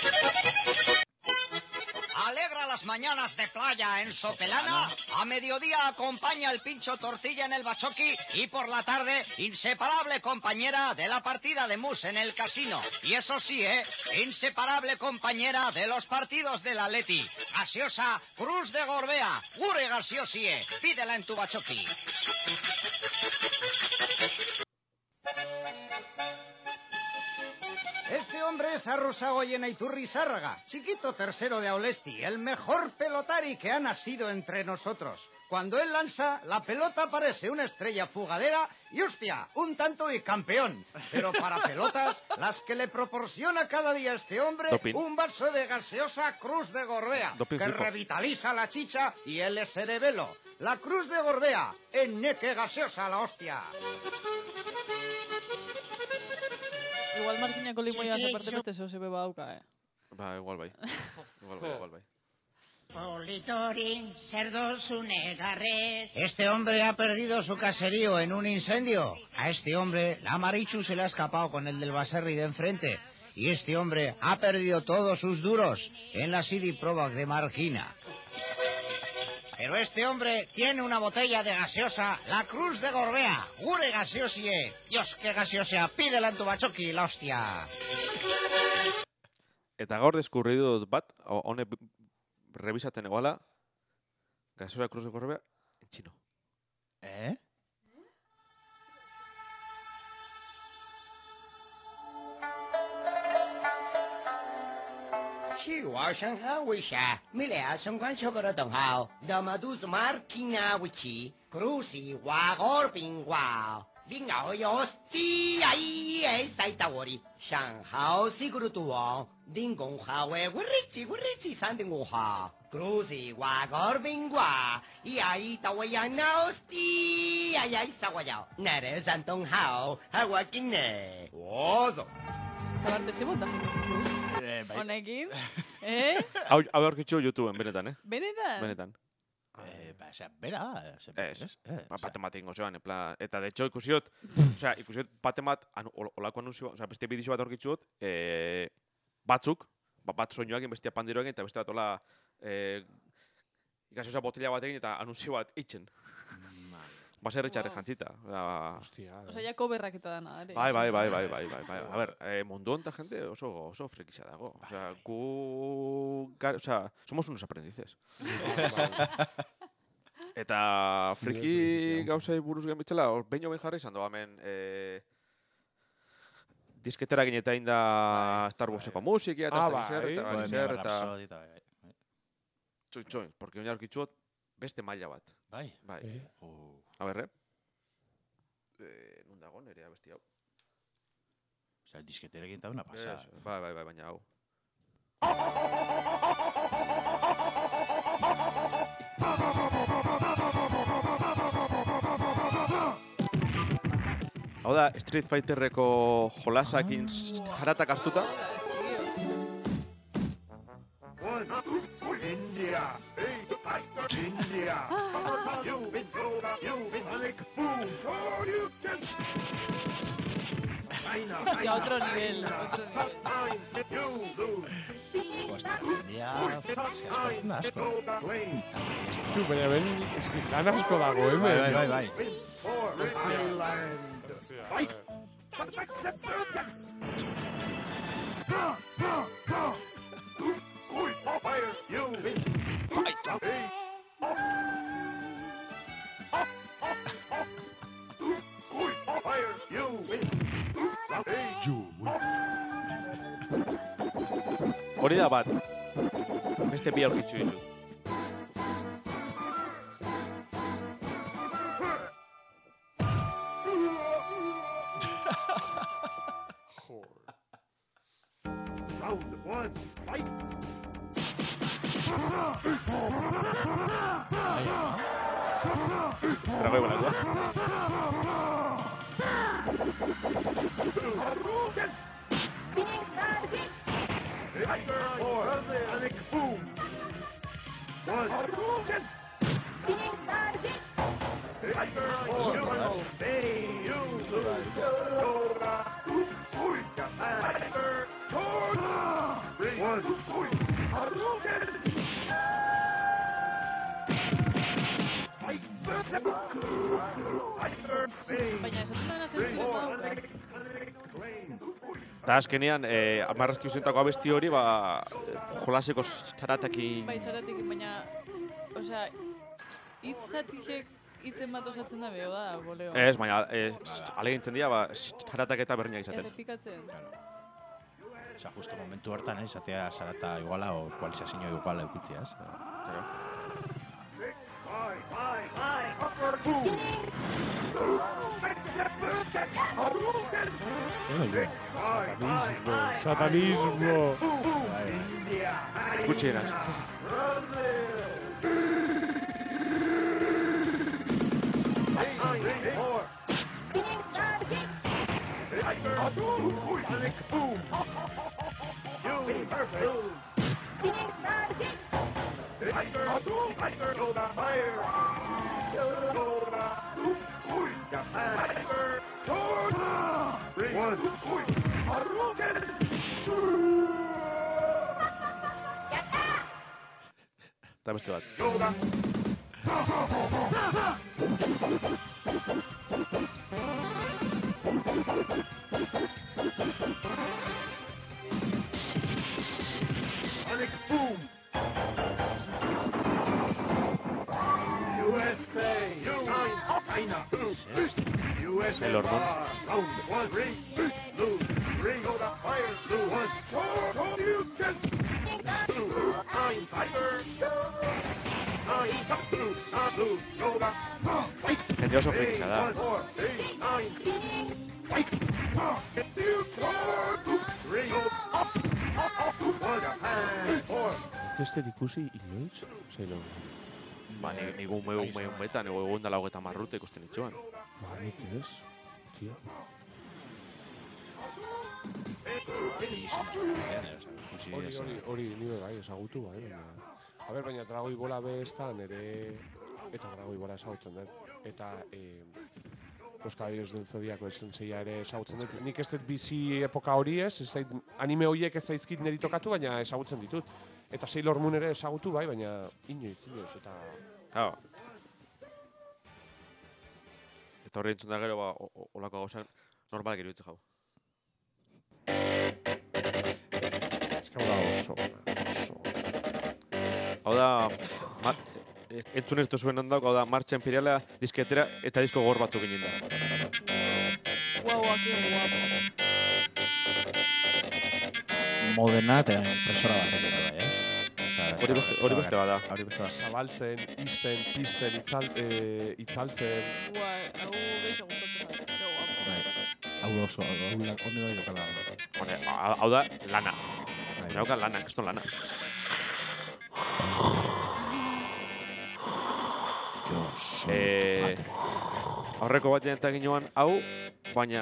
Alegra las mañanas de playa en Sopelana. A mediodía acompaña el pincho tortilla en el bachoqui. Y por la tarde, inseparable compañera de la partida de mus en el casino. Y eso sí, inseparable compañera de los partidos del Atleti. Gaseosa Cruz de Gorbea. Gure gaseosie. Pídela en tu bachoqui. Este hombre es Arrosagoyen Iturri Zárraga, chiquito tercero de Aulesti, el mejor pelotari que ha nacido entre nosotros. Cuando él lanza, la pelota parece una estrella fugadera y, hostia, un tanto y campeón. Pero para pelotas, las que le proporciona cada día este hombre, un vaso de gaseosa Cruz de Gorbea, que revitaliza la chicha y el cerebelo. La Cruz de Gorbea, en neque gaseosa la hostia. Igual Marquinako limoiaz aparte beste zeo beba dauka, Ba, igual bai. Politorin, cerdos unegarres. Este hombre ha perdido su caserío en un incendio. A este hombre, la Marichu se le ha escapado con el del Baserri de enfrente. Y este hombre ha perdido todos sus duros en la City Provac de Marquina. Pero este hombre tiene una botella de gaseosa, la Cruz de Gorbea. Gure gaseosie. Dios, qué gaseosa. Pídela en tu bachoqui, la hostia. Eta gaur deskurridu dut bat, hone revisatzen egoala, Gaseosa Cruz del Gorbea, en chino. 7월 상하위샤 밀레아 성관쇼거로 동하오 너마두스 마르키나 위치 크루시 와골빙와 빙아오요스티아이에 사이타워리 상하오 시그루투워 딩공하웨 우리치 산딩고하 크루시 와골빙과 이아이타와야나오스티아야이 사와야오 나레 산동하오 하와킹네 오zo Zabarte ze montaje duzu. Honekin? Hau aurkitzu YouTubeen, benetan, Benetan? Benetan. Bera. Bate bat egingo zean, en plan, eta de hecho ikusiot, ikusiot bate bat, olako anunzio, beste bidizio bat aurkitzuot, batzuk, bat soinuak bestia pandiroak eta beste bat ola gaseosa botella bat egin eta anunzio bat itxen. Baserri txarre jantzita. Osa, ja coverrak eta dana. Bai. A ver, mundu honta gente oso frikisa dago. Osea, somos unos aprendices. Eta friki gauzei buruz gen bitzela, behin jarri izan doa hemen disketera gineta inda Star Warseko musikia, eta Txoin, porque oin aurkitzuot beste maila bat. Bai. A berre. Nun dago nerea besti hau. Osea, disketera egin eta una pasada. Bai, baina hau. Hau da, Street Fighterreko jolasakin jaratak hartuta. Hostia, otro nivel. Eskatzen da asko. Baina ben, lan asko dago, hemen. Bai. Hori da bat. Beste bi aurkitzu ditu. Trago igual agua. Baina esaten dena zentzure dauka. Eta azkenean, amarrazki uzentako abesti hori, jolaseko zaratakin... Bai, zaratakin, baina, osea, hitz zatisek hitzen bat osatzen da beho da, boleo. Ez, baina, alegintzen dira, zaratak eta berniak izaten. Errepikatzen. Osea, justo momentu hortan, izatea zarata iguala o kualizazio iguala eukitzia, ez? Claro. Satanismo. Gutxieraz. Eta beste bat. Sailor Moon. Jende oso frikisa da. Ez dut ikusi inoiz, Sailor Moon. Ba, nik umetan, egon dala 30 urte ikusten itxuan. Ba, nik ez, tio. Hori, nire bai, ezagutu bai, baina... A ber, baina Dragoi Bola bestan ere... Eta Dragoi Bola ezagutzen dut. Eta... Los Caballeros del Zodiaco esentzia ere ezagutzen dut. Nik ez dut bizi epoka hori ez anime horiek ez zaizkit niri tokatu, baina ezagutzen ditut. Eta Sailor Moon ere ezagutu bai, baina inoiz, eta... Claro. Eta horri entzun da gero, ba, olako gauzan, normalak iruditzen jau. Hau da, entzun ez duzuen handako, hau da, Marcha Imperiala, disketera eta disko gor batzuk ginen da. Guau, aquí guapo. Moderna eta impresora bat egin bai, Hori beste bada. Zabaltzen, izten, pisten, itzaltzen... Hau gehiago gustatzen da. Qué guapo. Hau oso, honi bai dokala. Hau da, lana. Nauka lana, kriston lana. Aurreko batean eta ginoan hau, baina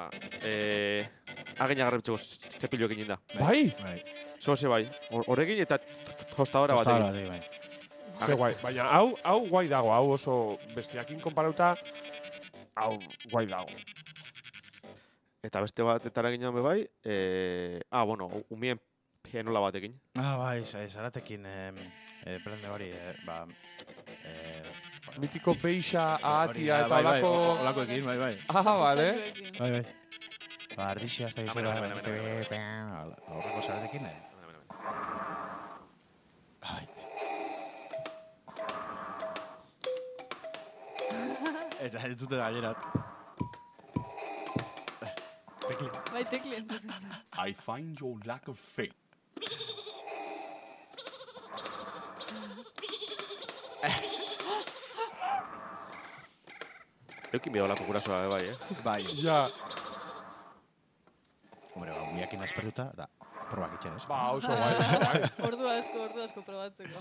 agina garrabitzeko zepilo egin da. Bai? Zoze bai, horrekin eta tostadora bat egin. Ke guai, baina hau guai dago, hau oso besteakin konparauta, hau guai dago. Eta beste bat etara ginoan bai, bueno, umien pianola batekin. Bai, zaratekin, prende hori, Mitiko peixa, ahatia eta olako... Olakoekin, bai. Bale. Bai. Ba, ardixia hasta izela. Horreko zaratekin, Ai. Eta entzuten gainerat. Bai, tekli entzuten. I find your lack of faith. Eukin bide olako gurasoa bai, Bai. Ja. Hombre, miakin aspertuta, da, probak itxen, ez? Ba, oso bai. Ordu asko probatzeko.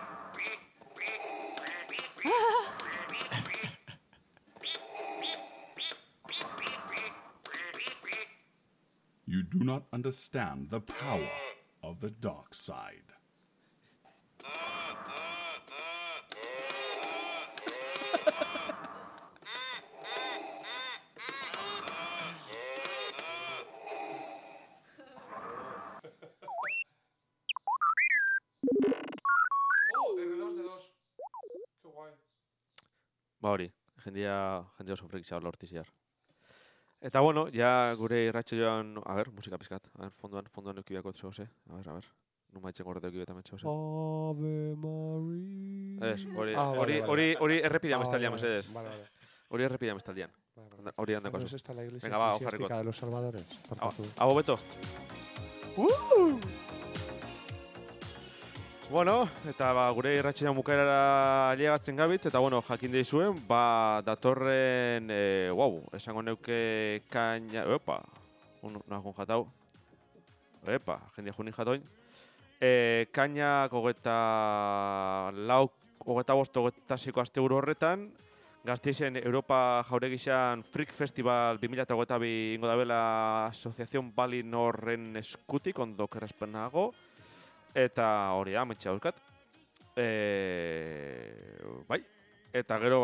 You do not understand the power of the dark side. Ba hori, jende oso frikisa lortiziar. Eta bueno, ja gure irratxe joan, musika pizkat. Fondoan eukibiako etxegoze. A ver. Nu maitzen gorrete eukibeta metxegoze. Ave Maria. Ez, hori errepidean bestaldian, mesedez. Hori errepidean bestaldian. Hori handako azu. Venga, ba, ojarrikot. De los Salvadores. Hau beto. Bueno, eta gure irratxean bukaerara liegatzen gabitz, eta bueno, jakin deizuen, datorren, esango neuke kaina, nagun jatau, jendia junin jatoin, kainak 25-26 asteburu horretan, Gasteizen Europa Jauregixan Freak Festival 2022 ingo dabela Asociación Balinorren eskutik, ondo kerraspenago, eta hori da, mentxe dauzkat. Bai, eta gero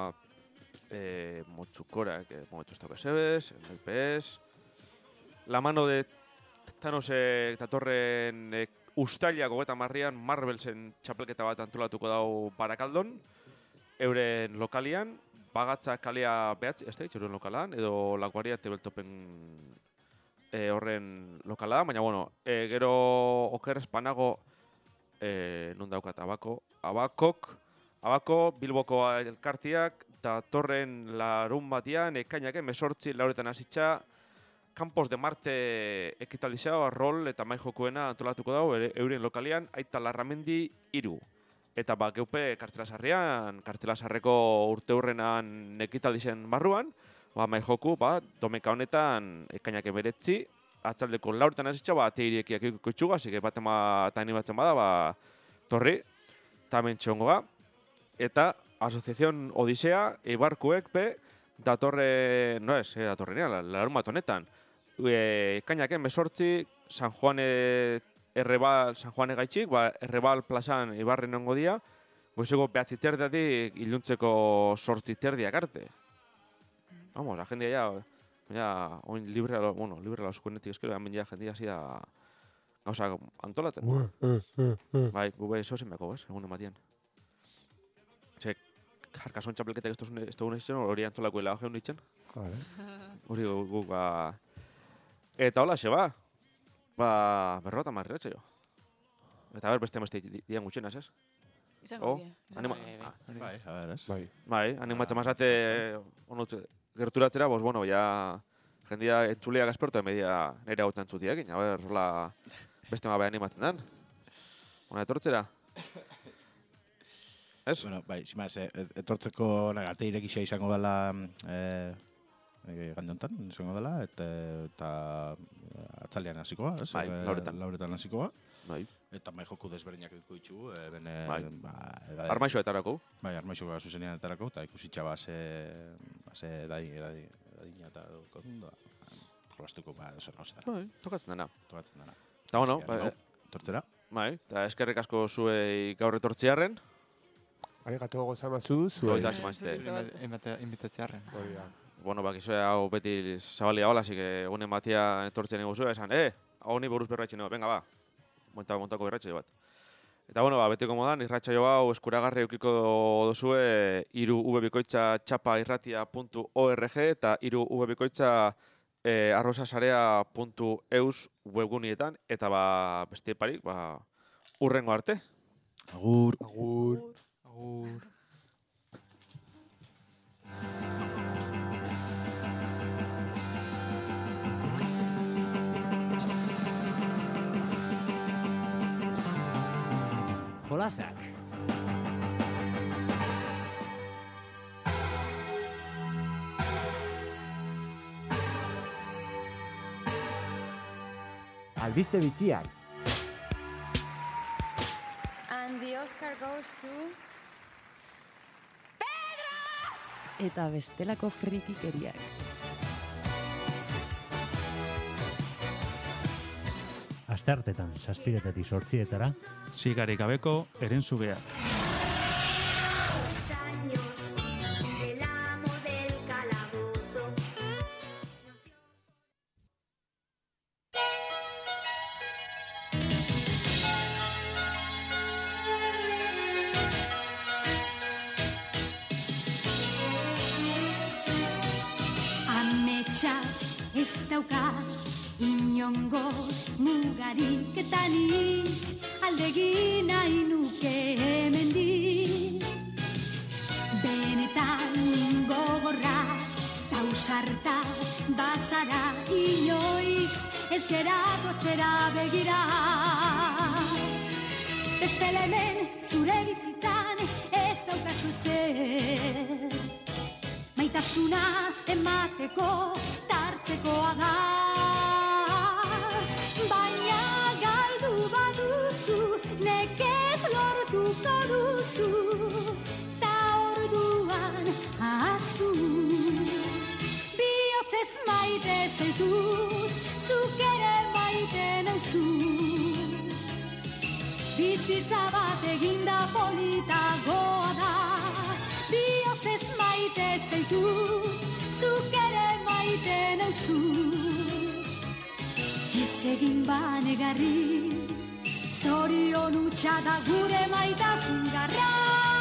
Motzukorak, momentu ez dauk esebez, NLPS, La mano de Thanos datorren ustailak 30an Marvelsen txapelketa bat antolatuko dau Barakaldon, euren lokalian, Bagatza kalea behatzi, ez da, euren lokalan, edo Laguaria Tebeltopen horren lokala da, baina bueno, gero oker espanago non daukat Abako Bilboko elkartiak datorren larun batian, ekainak 18 lauretan hasitza, Campos de Marte ekitalizioa, rol eta mai jokuena antolatuko dago euren lokalian, Aita Larramendi 3. Eta geupe kartzelasarreko urte hurrenan ekitalizien barruan, mai joku, domeka honetan ekainak 19, atzaldeko lauretan hasitza, teirikiak ikutxuga, así que batema eta animatzen bada, torri, eta mentxongoa. Eta Asociación Odisea, Eibarkuek datorrenean, larun bat honetan. Ekainak 18, San Juan gaitxik, Errebal plazan Eibarren ongo dia, goizeko 9 terdiatik iluntzeko 8 terdiak arte. Vamos, la jendia ya oin libre la oskuenetik eskero, hemen ja jendia hasi da gauza antolatzen. Bai, gube esozen beko, egun ematian. Jarkason txapelketak ez dugun eitzen, hori antolako hela geun eitzen. Hori guk, Eta hola, xeba. Berrota marretxe jo. Eta beste dian gutxenaz, ez? Izango gie. Bai, animatzen mazate gerturatzera, jendia entzuleak aspertu emedia nire hau txantzutik egin. Hola, beste ma beha animatzen den. Ona etortzera. Ez? Bueno, bai, etortzeko arte irekixea izango dela gandontan, izango dela, eta atzaldean hasikoa, ez? Bai, lauretan hasikoa. Bai. Eta mai joku desberdinak ikuko ditugu, Armaixo etarako. Bai, armaixo zuzenean etarako, eta ikusitxa base dadina eta kondo, jolastuko, zer gauzetara. Bai, tokatzen dena. Eta bueno, tortzera. Bai, eta eskerrik asko zuei gaur etortziarren. Arigato gozamazu, zuei. Goita esimazte. Inbitatziarren. Bakizu hau beti zabalia hola, así que egunen batia etortzen eguzu, esan, hau ni buruz berratxe nago, venga, montako berratxe bat. Eta, betiko modan, irratsaio hau eskuragarri eukiko dozue 3vbikoitza@irratia.org eta 3vbikoitza arrosasarea.eus webgunietan, eta beste parik, urrengo arte. Agur. Agur. Jolasak. Albiste bitxiak. And the Oscar goes to... Eta bestelako frikikeriak. Asteartetan, 7:00 8:00, Sigarik gabeko erentzubea. Ez dauka inongo mugarik eta nik aldegin nahi nuke hemendik. Benetan gogorra tausarta bazara inoiz ez geratu atzera begira. Bestela hemen zure bizitzan ez daukazu zer. Maitasuna emateko tartzekoa da. Baina galdu baduzu, nekez lortuko duzu. Ta orduan ahaztu. Bihotzez maite zaitu, zuk ere maite nauzu. Bizitza bat eginda politagoa da. Bihotzez maite zaitu, zuk ere maite nauzu. Ez egin banegarri, zorion utxa da gure maitasun garra.